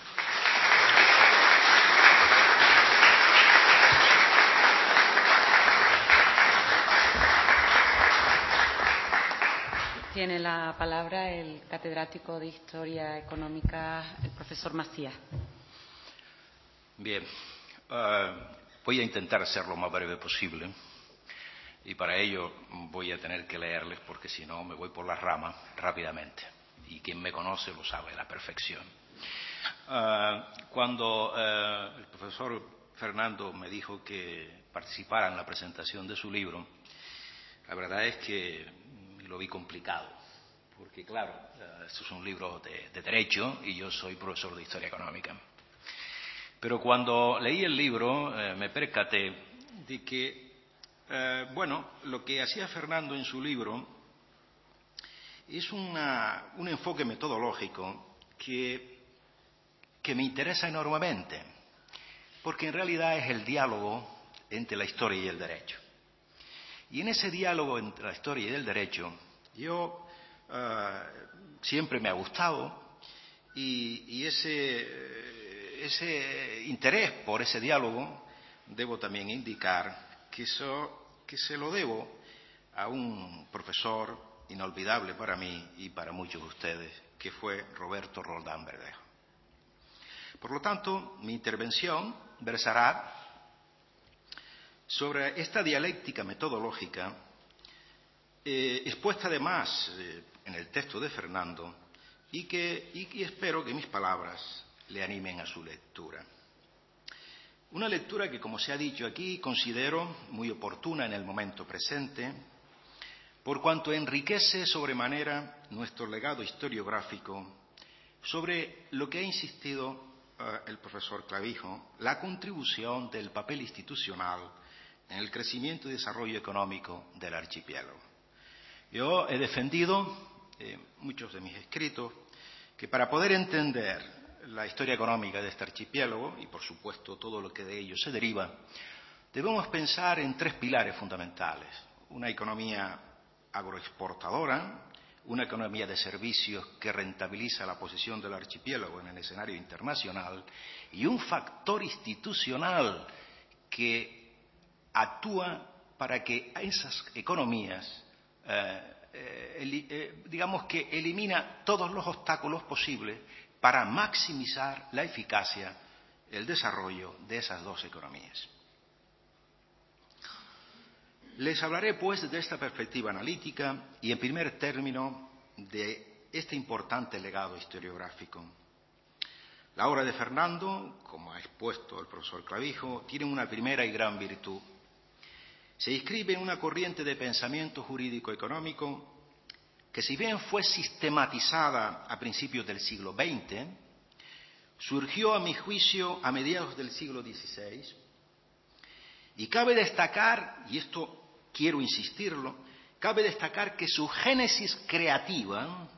Tiene la palabra el catedrático de Historia Económica, el profesor Macías. Bien, uh, voy a intentar ser lo más breve posible y para ello voy a tener que leerles porque si no me voy por las ramas rápidamente y quien me conoce lo sabe a la perfección. Uh, cuando uh, el profesor Fernando me dijo que participara en la presentación de su libro, la verdad es que lo vi complicado, porque claro, esto es un libro de, de Derecho y yo soy profesor de Historia Económica. Pero cuando leí el libro eh, me percaté de que, eh, bueno, lo que hacía Fernando en su libro es una, un enfoque metodológico que, que me interesa enormemente, porque en realidad es el diálogo entre la historia y el derecho. Y en ese diálogo entre la historia y el derecho, yo uh, siempre me ha gustado y, y ese, ese interés por ese diálogo, debo también indicar que, eso, que se lo debo a un profesor inolvidable para mí y para muchos de ustedes, que fue Roberto Roldán Verdejo. Por lo tanto, mi intervención versará sobre esta dialéctica metodológica, eh, expuesta además eh, en el texto de Fernando, y que y, y espero que mis palabras le animen a su lectura. Una lectura que, como se ha dicho aquí, considero muy oportuna en el momento presente, por cuanto enriquece sobremanera nuestro legado historiográfico sobre lo que ha insistido uh, el profesor Clavijo, la contribución del papel institucional en el crecimiento y desarrollo económico del archipiélago. Yo he defendido eh, muchos de mis escritos que para poder entender la historia económica de este archipiélago y por supuesto todo lo que de ello se deriva, debemos pensar en tres pilares fundamentales: una economía agroexportadora, una economía de servicios que rentabiliza la posición del archipiélago en el escenario internacional y un factor institucional que actúa para que esas economías, eh, eh, eh, digamos que elimina todos los obstáculos posibles para maximizar la eficacia, el desarrollo de esas dos economías. Les hablaré, pues, desde esta perspectiva analítica y, en primer término, de este importante legado historiográfico. La obra de Fernando, como ha expuesto el profesor Clavijo, tiene una primera y gran virtud. Se inscribe en una corriente de pensamiento jurídico-económico que, si bien fue sistematizada a principios del siglo veinte, surgió, a mi juicio, a mediados del siglo dieciséis, y cabe destacar, y esto quiero insistirlo, cabe destacar que su génesis creativa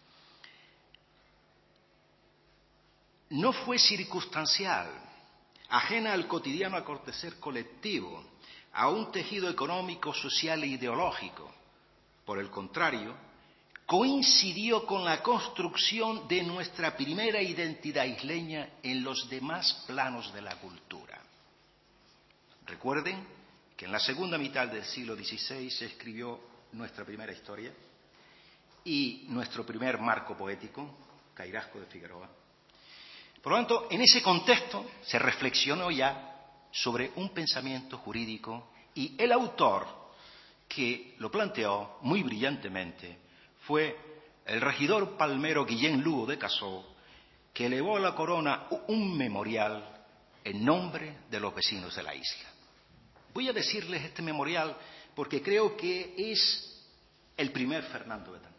no fue circunstancial, ajena al cotidiano acontecer colectivo, a un tejido económico, social e ideológico. Por el contrario, coincidió con la construcción de nuestra primera identidad isleña en los demás planos de la cultura. Recuerden que en la segunda mitad del siglo dieciséis se escribió nuestra primera historia y nuestro primer marco poético, Cairasco de Figueroa. Por lo tanto, en ese contexto se reflexionó ya sobre un pensamiento jurídico y el autor que lo planteó muy brillantemente fue el regidor palmero Guillén Lugo de Casó, que elevó a la corona un memorial en nombre de los vecinos de la isla. Voy a decirles este memorial porque creo que es el primer Fernando Betancor.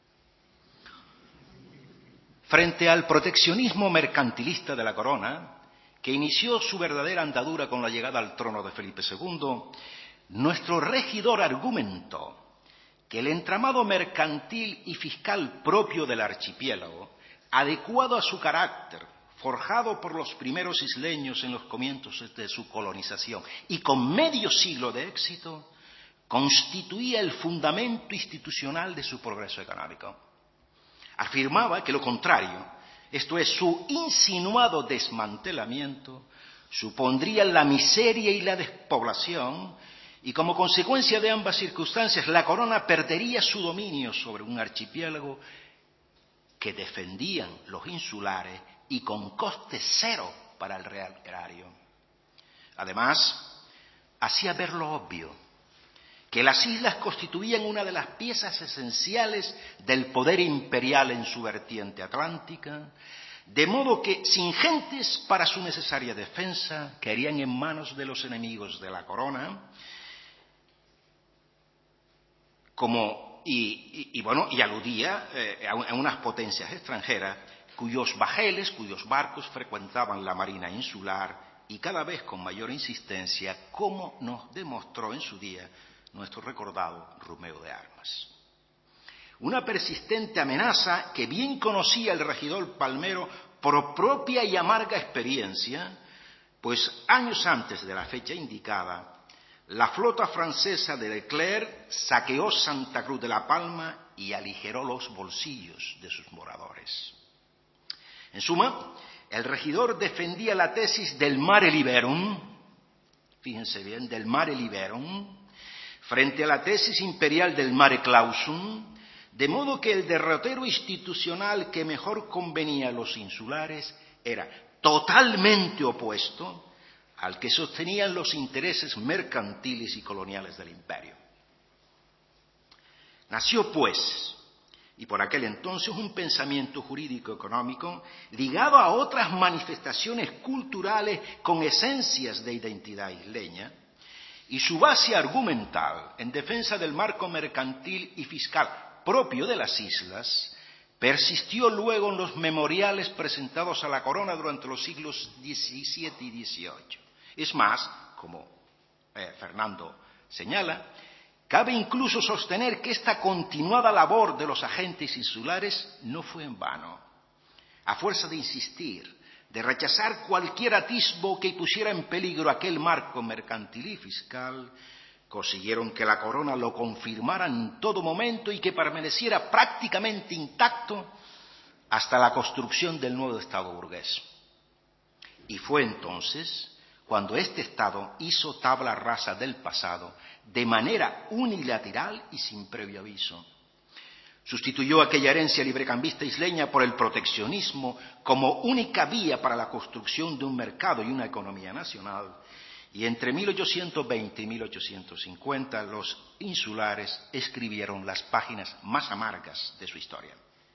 Frente al proteccionismo mercantilista de la corona, que inició su verdadera andadura con la llegada al trono de Felipe segundo, nuestro regidor argumentó que el entramado mercantil y fiscal propio del archipiélago, adecuado a su carácter, forjado por los primeros isleños en los comienzos de su colonización y con medio siglo de éxito, constituía el fundamento institucional de su progreso económico. Afirmaba que lo contrario, esto es, su insinuado desmantelamiento, supondría la miseria y la despoblación, y como consecuencia de ambas circunstancias, la corona perdería su dominio sobre un archipiélago que defendían los insulares y con coste cero para el real erario. Además, hacía ver lo obvio, que las islas constituían una de las piezas esenciales del poder imperial en su vertiente atlántica, de modo que, sin gentes para su necesaria defensa, caerían en manos de los enemigos de la corona, como, y, y, y, bueno, y aludía eh, a, a unas potencias extranjeras cuyos bajeles, cuyos barcos frecuentaban la marina insular y cada vez con mayor insistencia, como nos demostró en su día nuestro recordado Romeo de Armas. Una persistente amenaza que bien conocía el regidor palmero por propia y amarga experiencia, pues años antes de la fecha indicada, la flota francesa de Leclerc saqueó Santa Cruz de la Palma y aligeró los bolsillos de sus moradores. En suma, el regidor defendía la tesis del mare liberum, fíjense bien, del mare liberum, frente a la tesis imperial del mare clausum, de modo que el derrotero institucional que mejor convenía a los insulares era totalmente opuesto al que sostenían los intereses mercantiles y coloniales del imperio. Nació, pues, y por aquel entonces, un pensamiento jurídico-económico ligado a otras manifestaciones culturales con esencias de identidad isleña, y su base argumental en defensa del marco mercantil y fiscal propio de las islas persistió luego en los memoriales presentados a la corona durante los siglos diecisiete y dieciocho. Es más, como eh, Fernando señala, cabe incluso sostener que esta continuada labor de los agentes insulares no fue en vano. A fuerza de insistir, de rechazar cualquier atisbo que pusiera en peligro aquel marco mercantil y fiscal, consiguieron que la corona lo confirmara en todo momento y que permaneciera prácticamente intacto hasta la construcción del nuevo Estado burgués. Y fue entonces cuando este Estado hizo tabla rasa del pasado de manera unilateral y sin previo aviso. Sustituyó aquella herencia librecambista isleña por el proteccionismo como única vía para la construcción de un mercado y una economía nacional, y entre mil ochocientos veinte y mil ochocientos cincuenta los insulares escribieron las páginas más amargas de su historia.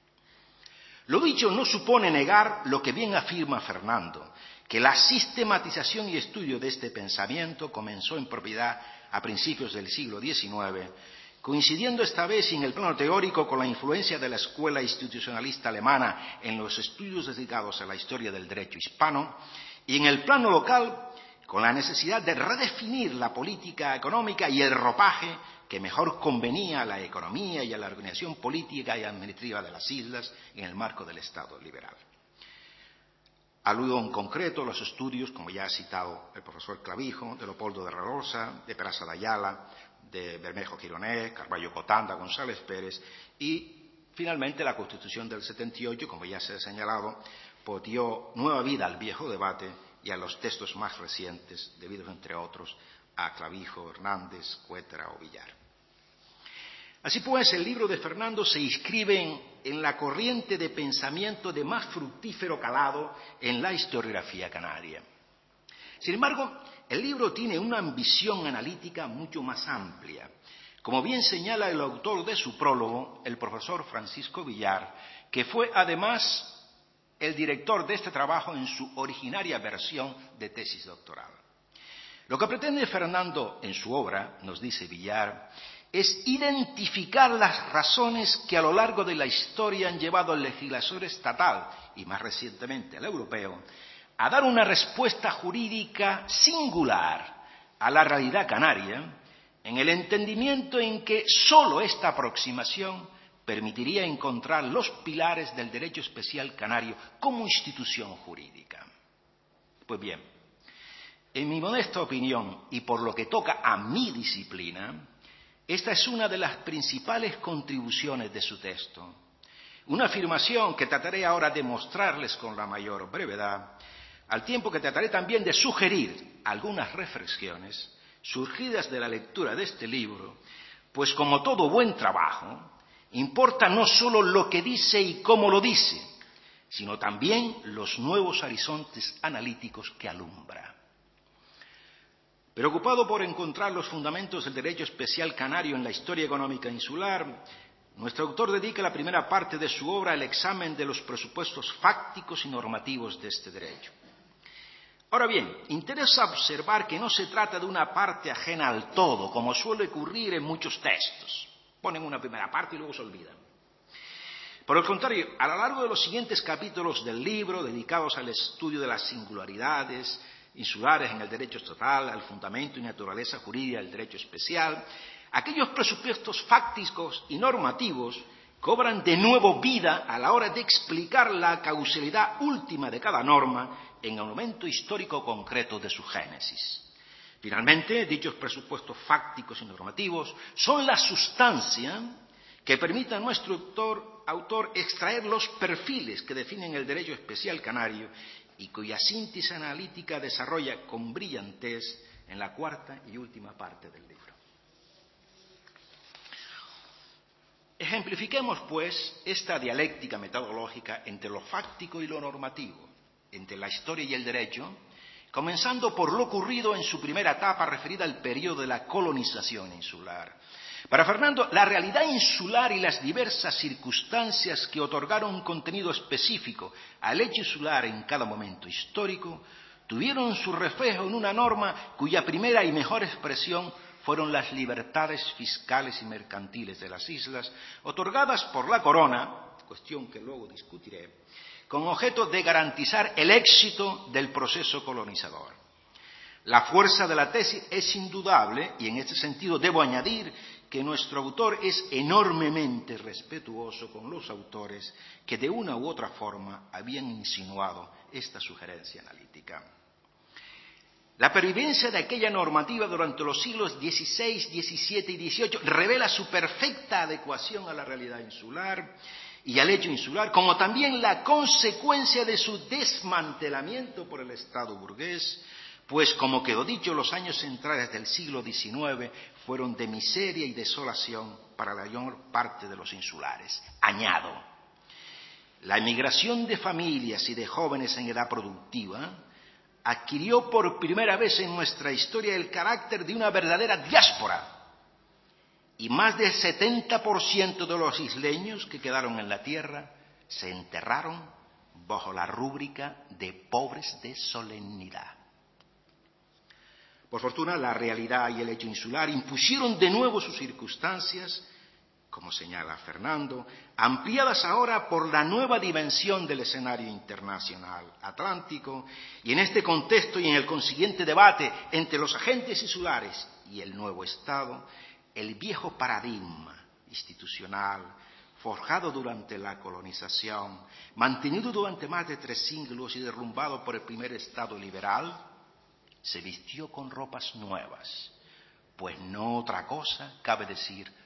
Lo dicho no supone negar lo que bien afirma Fernando, que la sistematización y estudio de este pensamiento comenzó en propiedad a principios del siglo diecinueve, coincidiendo esta vez en el plano teórico con la influencia de la escuela institucionalista alemana en los estudios dedicados a la historia del derecho hispano, y en el plano local con la necesidad de redefinir la política económica y el ropaje que mejor convenía a la economía y a la organización política y administrativa de las islas en el marco del Estado liberal. Aludo en concreto a los estudios, como ya ha citado el profesor Clavijo, de Leopoldo de Rosa, de Peraza de Ayala, de Bermejo Gironés, Carballo Cotanda, González Pérez, y Finalmente, la Constitución del setenta y ocho, como ya se ha señalado, pues dio nueva vida al viejo debate y a los textos más recientes, debidos, entre otros, a Clavijo, Hernández, Cuétara o Villar. Así pues, el libro de Fernando se inscribe en, en la corriente de pensamiento de más fructífero calado en la historiografía canaria. Sin embargo, el libro tiene una ambición analítica mucho más amplia, como bien señala el autor de su prólogo, el profesor Francisco Villar, que fue además el director de este trabajo en su originaria versión de tesis doctoral. Lo que pretende Fernando en su obra, nos dice Villar, es identificar las razones que a lo largo de la historia han llevado al legislador estatal, y más recientemente al europeo, a dar una respuesta jurídica singular a la realidad canaria, en el entendimiento en que sólo esta aproximación permitiría encontrar los pilares del derecho especial canario como institución jurídica. Pues bien, en mi modesta opinión, y por lo que toca a mi disciplina, esta es una de las principales contribuciones de su texto. Una afirmación que trataré ahora de mostrarles con la mayor brevedad, al tiempo que trataré también de sugerir algunas reflexiones surgidas de la lectura de este libro, pues como todo buen trabajo, importa no solo lo que dice y cómo lo dice, sino también los nuevos horizontes analíticos que alumbra. Preocupado por encontrar los fundamentos del derecho especial canario en la historia económica insular, nuestro autor dedica la primera parte de su obra al examen de los presupuestos fácticos y normativos de este derecho. Ahora bien, interesa observar que no se trata de una parte ajena al todo, como suele ocurrir en muchos textos. Ponen una primera parte y luego se olvidan. Por el contrario, a lo largo de los siguientes capítulos del libro, dedicados al estudio de las singularidades insulares en el derecho estatal, al fundamento y naturaleza jurídica del derecho especial, aquellos presupuestos fácticos y normativos cobran de nuevo vida a la hora de explicar la causalidad última de cada norma en el momento histórico concreto de su génesis. Finalmente, dichos presupuestos fácticos y normativos son la sustancia que permite a nuestro autor, autor extraer los perfiles que definen el derecho especial canario y cuya síntesis analítica desarrolla con brillantez en la cuarta y última parte del libro. Ejemplifiquemos, pues, esta dialéctica metodológica entre lo fáctico y lo normativo, entre la historia y el derecho, comenzando por lo ocurrido en su primera etapa referida al periodo de la colonización insular. Para Fernando, la realidad insular y las diversas circunstancias que otorgaron un contenido específico al hecho insular en cada momento histórico tuvieron su reflejo en una norma cuya primera y mejor expresión fueron las libertades fiscales y mercantiles de las islas, otorgadas por la corona, cuestión que luego discutiré, con objeto de garantizar el éxito del proceso colonizador. La fuerza de la tesis es indudable y en este sentido debo añadir que nuestro autor es enormemente respetuoso con los autores que de una u otra forma habían insinuado esta sugerencia analítica. La pervivencia de aquella normativa durante los siglos dieciséis, diecisiete y dieciocho revela su perfecta adecuación a la realidad insular y al hecho insular, como también la consecuencia de su desmantelamiento por el Estado burgués, pues, como quedó dicho, los años centrales del siglo diecinueve fueron de miseria y desolación para la mayor parte de los insulares. Añado, la emigración de familias y de jóvenes en edad productiva adquirió por primera vez en nuestra historia el carácter de una verdadera diáspora, y más del setenta por ciento de los isleños que quedaron en la tierra se enterraron bajo la rúbrica de pobres de solemnidad. Por fortuna, la realidad y el hecho insular impusieron de nuevo sus circunstancias, como señala Fernando, ampliadas ahora por la nueva dimensión del escenario internacional atlántico, y en este contexto y en el consiguiente debate entre los agentes insulares y el nuevo Estado, el viejo paradigma institucional forjado durante la colonización, mantenido durante más de tres siglos y derrumbado por el primer Estado liberal, se vistió con ropas nuevas, pues no otra cosa cabe decir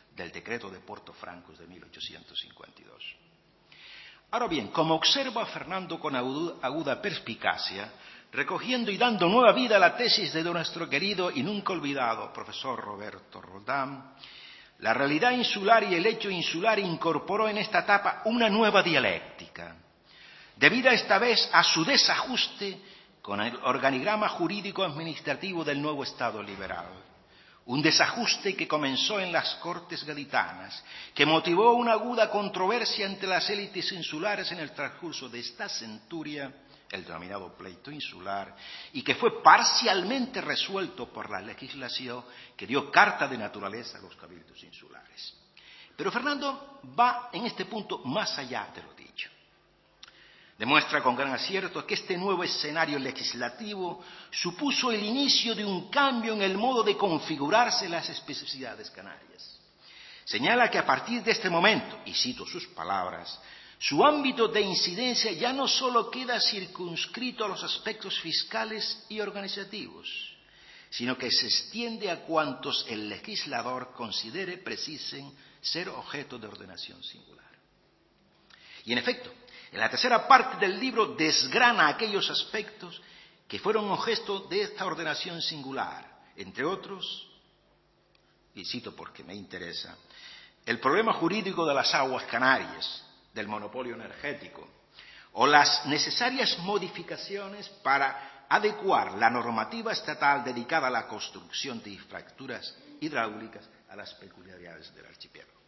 del decreto de Puerto Francos de mil ochocientos cincuenta y dos. Ahora bien, como observa Fernando con aguda perspicacia, recogiendo y dando nueva vida a la tesis de nuestro querido y nunca olvidado profesor Roberto Roldán, la realidad insular y el hecho insular incorporó en esta etapa una nueva dialéctica, debida esta vez a su desajuste con el organigrama jurídico-administrativo del nuevo Estado liberal. Un desajuste que comenzó en las Cortes Gaditanas, que motivó una aguda controversia entre las élites insulares en el transcurso de esta centuria, el denominado pleito insular, y que fue parcialmente resuelto por la legislación que dio carta de naturaleza a los cabildos insulares. Pero Fernando va en este punto más allá de lo dicho. Demuestra con gran acierto que este nuevo escenario legislativo supuso el inicio de un cambio en el modo de configurarse las especificidades canarias. Señala que a partir de este momento, y cito sus palabras, su ámbito de incidencia ya no solo queda circunscrito a los aspectos fiscales y organizativos, sino que se extiende a cuantos el legislador considere precisen ser objeto de ordenación singular. Y en efecto, en la tercera parte del libro desgrana aquellos aspectos que fueron objeto de esta ordenación singular, entre otros, y cito porque me interesa, el problema jurídico de las aguas canarias, del monopolio energético, o las necesarias modificaciones para adecuar la normativa estatal dedicada a la construcción de infraestructuras hidráulicas a las peculiaridades del archipiélago.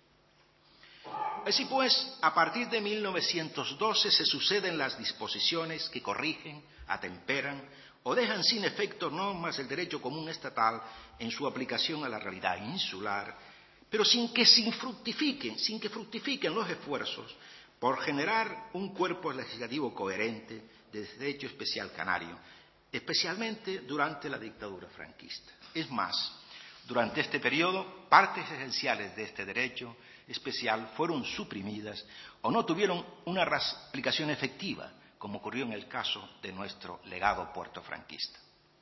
Así pues, a partir de mil novecientos doce se suceden las disposiciones que corrigen, atemperan o dejan sin efecto normas del derecho común estatal en su aplicación a la realidad insular, pero sin que sin fructifiquen, sin que fructifiquen los esfuerzos por generar un cuerpo legislativo coherente de derecho especial canario, especialmente durante la dictadura franquista. Es más, durante este periodo, partes esenciales de este derecho especial fueron suprimidas o no tuvieron una aplicación efectiva, como ocurrió en el caso de nuestro legado puertofranquista.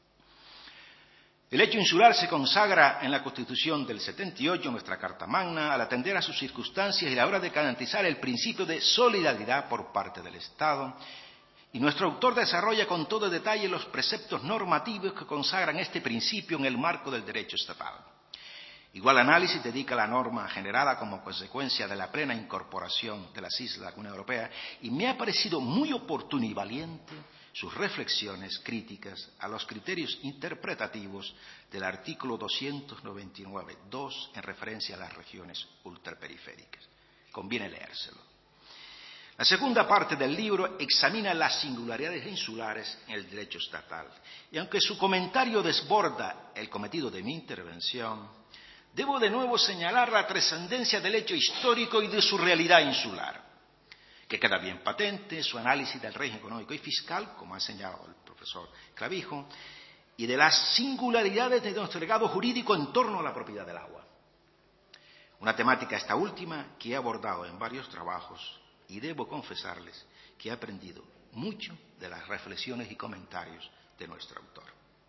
El hecho insular se consagra en la Constitución del setenta y ocho, nuestra Carta Magna, al atender a sus circunstancias y a la hora de garantizar el principio de solidaridad por parte del Estado. Y nuestro autor desarrolla con todo detalle los preceptos normativos que consagran este principio en el marco del derecho estatal. Igual análisis dedica la norma generada como consecuencia de la plena incorporación de las islas a la Unión Europea, y me ha parecido muy oportuno y valiente sus reflexiones críticas a los criterios interpretativos del artículo doscientos noventa y nueve punto dos en referencia a las regiones ultraperiféricas. Conviene leérselo. La segunda parte del libro examina las singularidades insulares en el derecho estatal, y aunque su comentario desborda el cometido de mi intervención, debo de nuevo señalar la trascendencia del hecho histórico y de su realidad insular, que queda bien patente su análisis del régimen económico y fiscal, como ha señalado el profesor Clavijo, y de las singularidades de nuestro legado jurídico en torno a la propiedad del agua. Una temática esta última que he abordado en varios trabajos, y debo confesarles que he aprendido mucho de las reflexiones y comentarios de nuestro autor.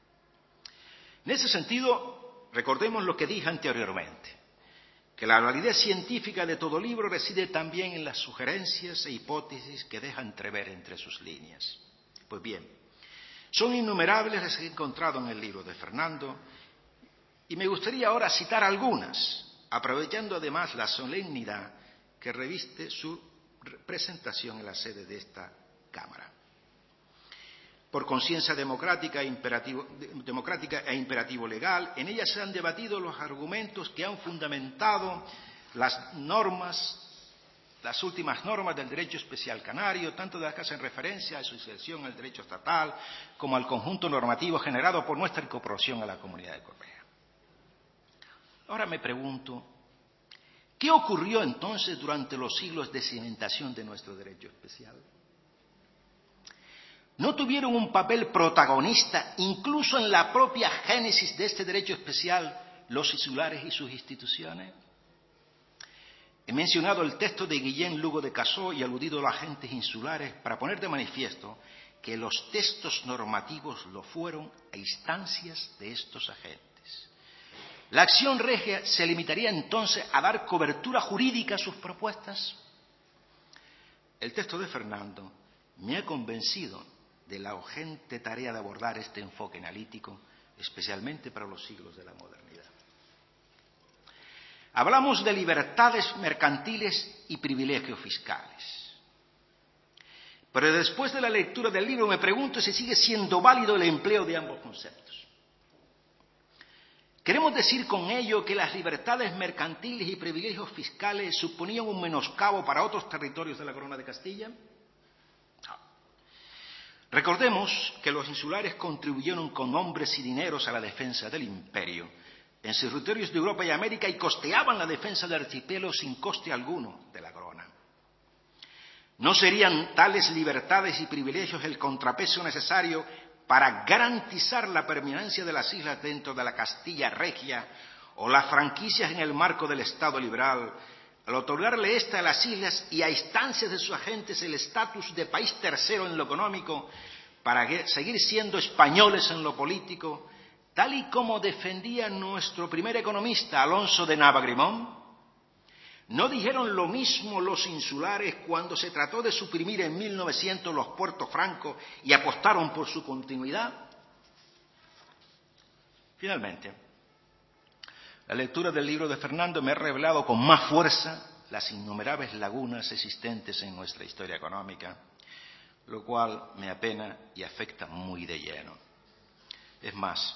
En ese sentido, recordemos lo que dije anteriormente, que la validez científica de todo libro reside también en las sugerencias e hipótesis que deja entrever entre sus líneas. Pues bien, son innumerables las que he encontrado en el libro de Fernando, y me gustaría ahora citar algunas, aprovechando además la solemnidad que reviste su presentación en la sede de esta Cámara. Por conciencia democrática e imperativo, democrática e imperativo legal, en ella se han debatido los argumentos que han fundamentado las normas, las últimas normas del derecho especial canario, tanto de las que hacen referencia a su inserción al derecho estatal, como al conjunto normativo generado por nuestra incorporación a la Comunidad Europea. Ahora me pregunto, ¿qué ocurrió entonces durante los siglos de cimentación de nuestro derecho especial? ¿No tuvieron un papel protagonista, incluso en la propia génesis de este derecho especial, los insulares y sus instituciones? He mencionado el texto de Guillén Lugo de Casó y aludido a los agentes insulares para poner de manifiesto que los textos normativos lo fueron a instancias de estos agentes. ¿La acción regia se limitaría entonces a dar cobertura jurídica a sus propuestas? El texto de Fernando me ha convencido de la urgente tarea de abordar este enfoque analítico, especialmente para los siglos de la modernidad. Hablamos de libertades mercantiles y privilegios fiscales. Pero después de la lectura del libro me pregunto si sigue siendo válido el empleo de ambos conceptos. ¿Queremos decir con ello que las libertades mercantiles y privilegios fiscales suponían un menoscabo para otros territorios de la Corona de Castilla? No. Recordemos que los insulares contribuyeron con hombres y dineros a la defensa del imperio en sus territorios de Europa y América y costeaban la defensa del archipiélago sin coste alguno de la corona. ¿No serían tales libertades y privilegios el contrapeso necesario para garantizar la permanencia de las islas dentro de la Castilla Regia o las franquicias en el marco del Estado liberal, al otorgarle ésta a las islas y a instancias de sus agentes el estatus de país tercero en lo económico para seguir siendo españoles en lo político, tal y como defendía nuestro primer economista, Alonso de Navagrimón? ¿No dijeron lo mismo los insulares cuando se trató de suprimir en mil novecientos los puertos francos y apostaron por su continuidad? Finalmente, la lectura del libro de Fernando me ha revelado con más fuerza las innumerables lagunas existentes en nuestra historia económica, lo cual me apena y afecta muy de lleno. Es más,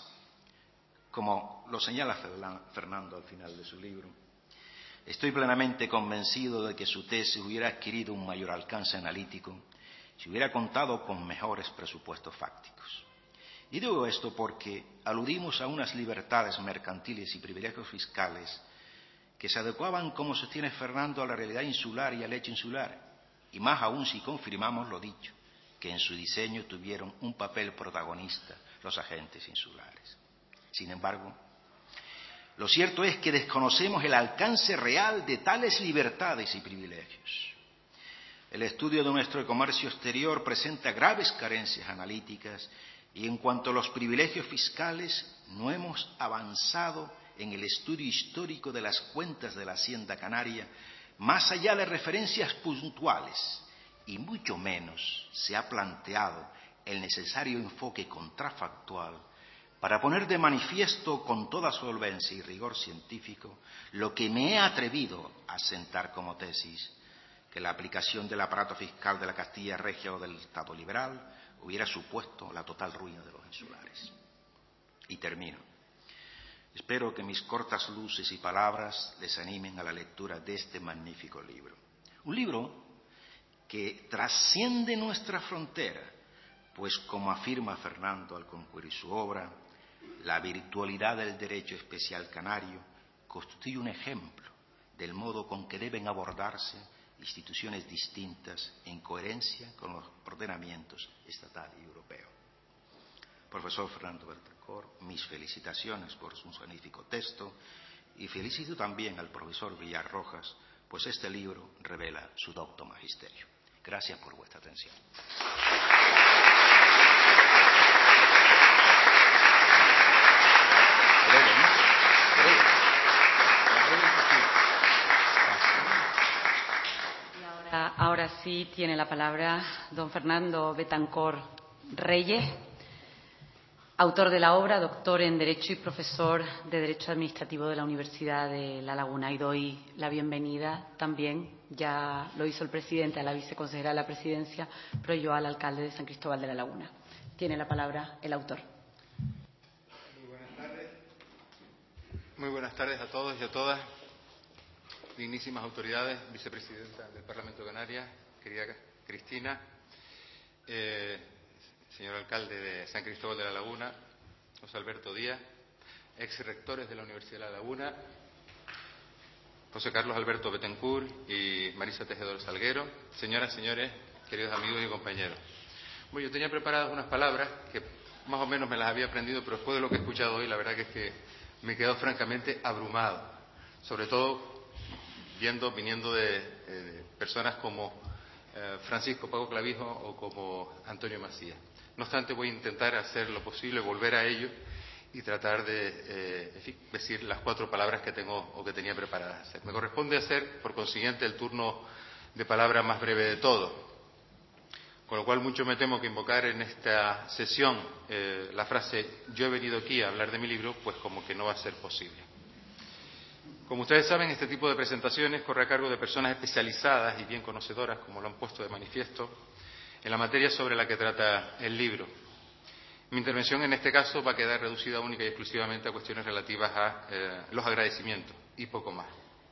como lo señala Fernando al final de su libro, estoy plenamente convencido de que su tesis hubiera adquirido un mayor alcance analítico si hubiera contado con mejores presupuestos fácticos. Y digo esto porque aludimos a unas libertades mercantiles y privilegios fiscales que se adecuaban, como sostiene Fernando, a la realidad insular y al hecho insular, y más aún si confirmamos lo dicho, que en su diseño tuvieron un papel protagonista los agentes insulares. Sin embargo, lo cierto es que desconocemos el alcance real de tales libertades y privilegios. El estudio de nuestro comercio exterior presenta graves carencias analíticas y en cuanto a los privilegios fiscales no hemos avanzado en el estudio histórico de las cuentas de la Hacienda Canaria más allá de referencias puntuales y mucho menos se ha planteado el necesario enfoque contrafactual para poner de manifiesto con toda solvencia y rigor científico lo que me he atrevido a sentar como tesis, que la aplicación del aparato fiscal de la Castilla Regia o del Estado liberal hubiera supuesto la total ruina de los insulares. Y termino. Espero que mis cortas luces y palabras les animen a la lectura de este magnífico libro. Un libro que trasciende nuestra frontera, pues como afirma Fernando al concluir su obra, la virtualidad del derecho especial canario constituye un ejemplo del modo con que deben abordarse instituciones distintas en coherencia con los ordenamientos estatal y europeo. Profesor Fernando Betancor, mis felicitaciones por su magnífico texto y felicito también al profesor Villar Rojas, pues este libro revela su docto magisterio. Gracias por vuestra atención. Ahora sí tiene la palabra don Fernando Betancor Reyes, autor de la obra, doctor en Derecho y profesor de Derecho Administrativo de la Universidad de La Laguna. Y doy la bienvenida también, ya lo hizo el presidente, a la viceconsejera de la presidencia, pero yo al alcalde de San Cristóbal de La Laguna. Tiene la palabra el autor. Muy buenas tardes. Muy buenas tardes a todos y a todas. Dignísimas autoridades, vicepresidenta del Parlamento de Canarias, querida Cristina, eh, señor alcalde de San Cristóbal de la Laguna, José Alberto Díaz, ex rectores de la Universidad de La Laguna, José Carlos Alberto Betancur y Marisa Tejedor Salguero, señoras, señores, queridos amigos y compañeros. Bueno, yo tenía preparadas unas palabras que más o menos me las había aprendido, pero después de lo que he escuchado hoy, la verdad que es que me he quedado francamente abrumado, sobre todo viendo, viniendo de eh, personas como eh, Francisco Pago Clavijo o como Antonio Macías. No obstante, voy a intentar hacer lo posible, volver a ello y tratar de eh, en fin, decir las cuatro palabras que tengo o que tenía preparadas hacer. Me corresponde hacer, por consiguiente, el turno de palabra más breve de todo, con lo cual mucho me temo que invocar en esta sesión eh, la frase «yo he venido aquí a hablar de mi libro», pues como que no va a ser posible. Como ustedes saben, este tipo de presentaciones corre a cargo de personas especializadas y bien conocedoras, como lo han puesto de manifiesto, en la materia sobre la que trata el libro. Mi intervención en este caso va a quedar reducida única y exclusivamente a cuestiones relativas a eh, los agradecimientos y poco más.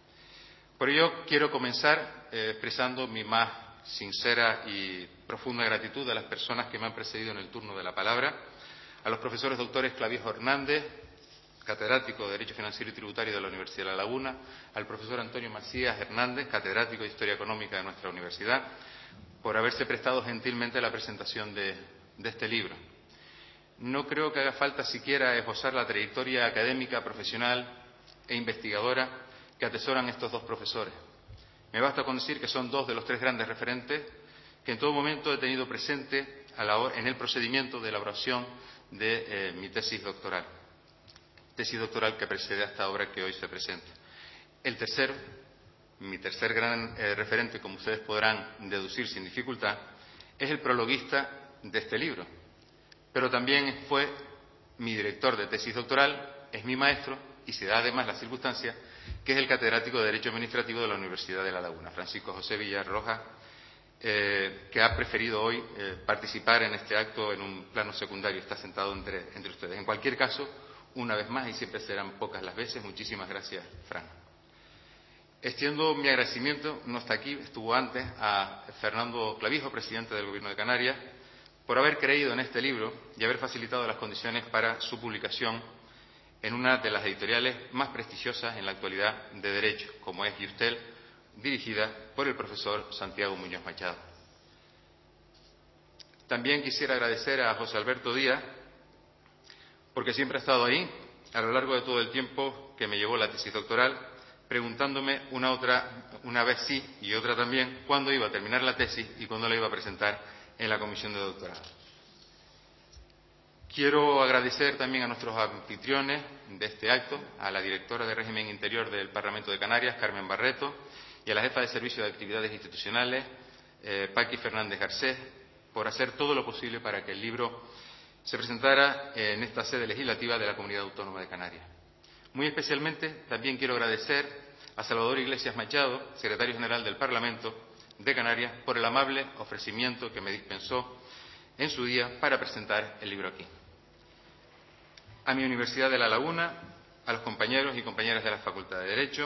Por ello, quiero comenzar eh, expresando mi más sincera y profunda gratitud a las personas que me han precedido en el turno de la palabra, a los profesores doctores Clavijo Hernández, catedrático de Derecho Financiero y Tributario de la Universidad de La Laguna, al profesor Antonio Macías Hernández, catedrático de Historia Económica de nuestra universidad, por haberse prestado gentilmente a la presentación de, de este libro. No creo que haga falta siquiera esbozar la trayectoria académica, profesional e investigadora que atesoran estos dos profesores. Me basta con decir que son dos de los tres grandes referentes que en todo momento he tenido presente a la hora, en el procedimiento de elaboración de eh, mi tesis doctoral. Tesis doctoral que precede a esta obra que hoy se presenta. El tercero, mi tercer gran eh, referente, como ustedes podrán deducir sin dificultad, es el prologuista de este libro. Pero también fue mi director de tesis doctoral, es mi maestro, y se da además la circunstancia que es el catedrático de Derecho Administrativo de la Universidad de La Laguna, Francisco José Villar Rojas, eh, que ha preferido hoy eh, participar en este acto en un plano secundario, está sentado entre, entre ustedes. En cualquier caso, una vez más, y siempre serán pocas las veces, muchísimas gracias, Fran. Extiendo mi agradecimiento, no está aquí, estuvo antes, a Fernando Clavijo, presidente del Gobierno de Canarias, por haber creído en este libro y haber facilitado las condiciones para su publicación en una de las editoriales más prestigiosas en la actualidad de Derecho, como es Yustel, dirigida por el profesor Santiago Muñoz Machado. También quisiera agradecer a José Alberto Díaz, porque siempre ha estado ahí, a lo largo de todo el tiempo que me llevó la tesis doctoral, preguntándome una, otra, una vez sí y otra también, cuándo iba a terminar la tesis y cuándo la iba a presentar en la comisión de doctorado. Quiero agradecer también a nuestros anfitriones de este acto, a la directora de Régimen Interior del Parlamento de Canarias, Carmen Barreto, y a la jefa de Servicio de Actividades Institucionales, eh, Paqui Fernández Garcés, por hacer todo lo posible para que el libro se presentara en esta sede legislativa de la Comunidad Autónoma de Canarias. Muy especialmente también quiero agradecer a Salvador Iglesias Machado, secretario general del Parlamento de Canarias, por el amable ofrecimiento que me dispensó en su día para presentar el libro aquí. A mi Universidad de La Laguna, a los compañeros y compañeras de la Facultad de Derecho,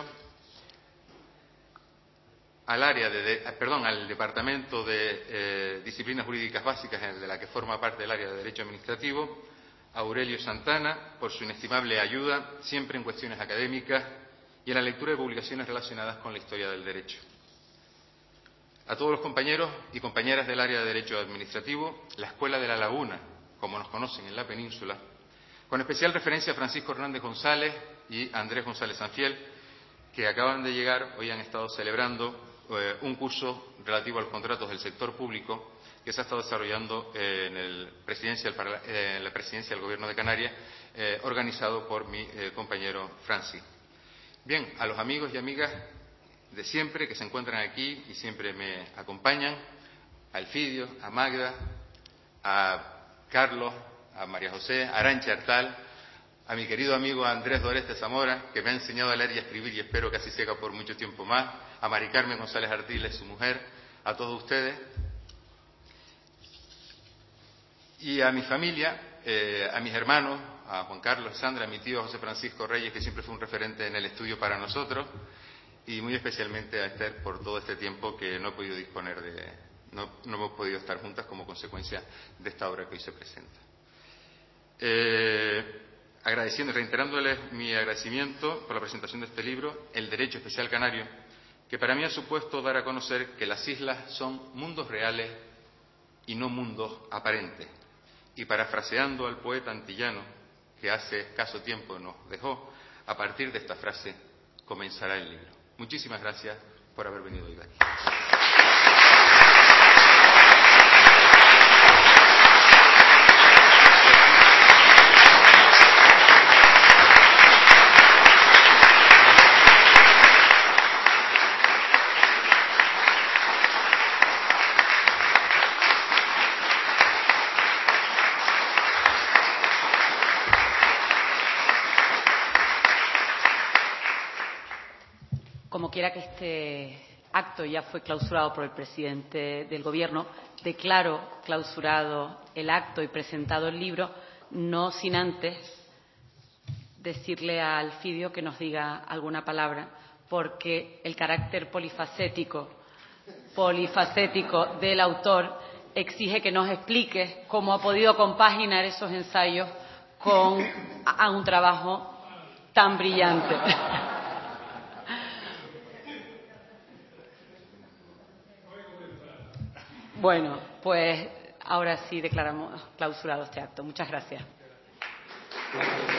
al área de, de perdón, al Departamento de eh, Disciplinas Jurídicas Básicas, de la que forma parte del área de Derecho Administrativo, a Aurelio Santana, por su inestimable ayuda, siempre en cuestiones académicas y en la lectura de publicaciones relacionadas con la historia del derecho. A todos los compañeros y compañeras del área de Derecho Administrativo, la Escuela de La Laguna, como nos conocen en la península, con especial referencia a Francisco Hernández González y Andrés González Sanfiel, que acaban de llegar, hoy han estado celebrando eh, un curso relativo a los contratos del sector público que se ha estado desarrollando eh, en, el presidencia del, eh, en la presidencia del Gobierno de Canarias, eh, organizado por mi eh, compañero Francis. Bien, a los amigos y amigas de siempre que se encuentran aquí y siempre me acompañan, a Elfidio, a Magda, a Carlos, a María José, a Arantxa Artal, a mi querido amigo Andrés Doreste Zamora, que me ha enseñado a leer y a escribir y espero que así siga por mucho tiempo más, a Mari Carmen González Artiles, su mujer, a todos ustedes, y a mi familia, eh, a mis hermanos, a Juan Carlos, Sandra, a mi tío José Francisco Reyes, que siempre fue un referente en el estudio para nosotros, y muy especialmente a Esther por todo este tiempo que no he podido disponer de, no, no hemos podido estar juntas como consecuencia de esta obra que hoy se presenta. Eh, agradeciendo y reiterándoles mi agradecimiento por la presentación de este libro, El Derecho Especial Canario, que para mí ha supuesto dar a conocer que las islas son mundos reales y no mundos aparentes. Y parafraseando al poeta antillano, que hace escaso tiempo nos dejó, a partir de esta frase comenzará el libro. Muchísimas gracias por haber venido hoy aquí. como quiera que este acto ya fue clausurado por el presidente del Gobierno, declaro clausurado el acto y presentado el libro, no sin antes decirle a Alfidio que nos diga alguna palabra, porque el carácter polifacético, polifacético del autor exige que nos explique cómo ha podido compaginar esos ensayos con a un trabajo tan brillante. Bueno, pues ahora sí declaramos clausurado este acto. Muchas gracias.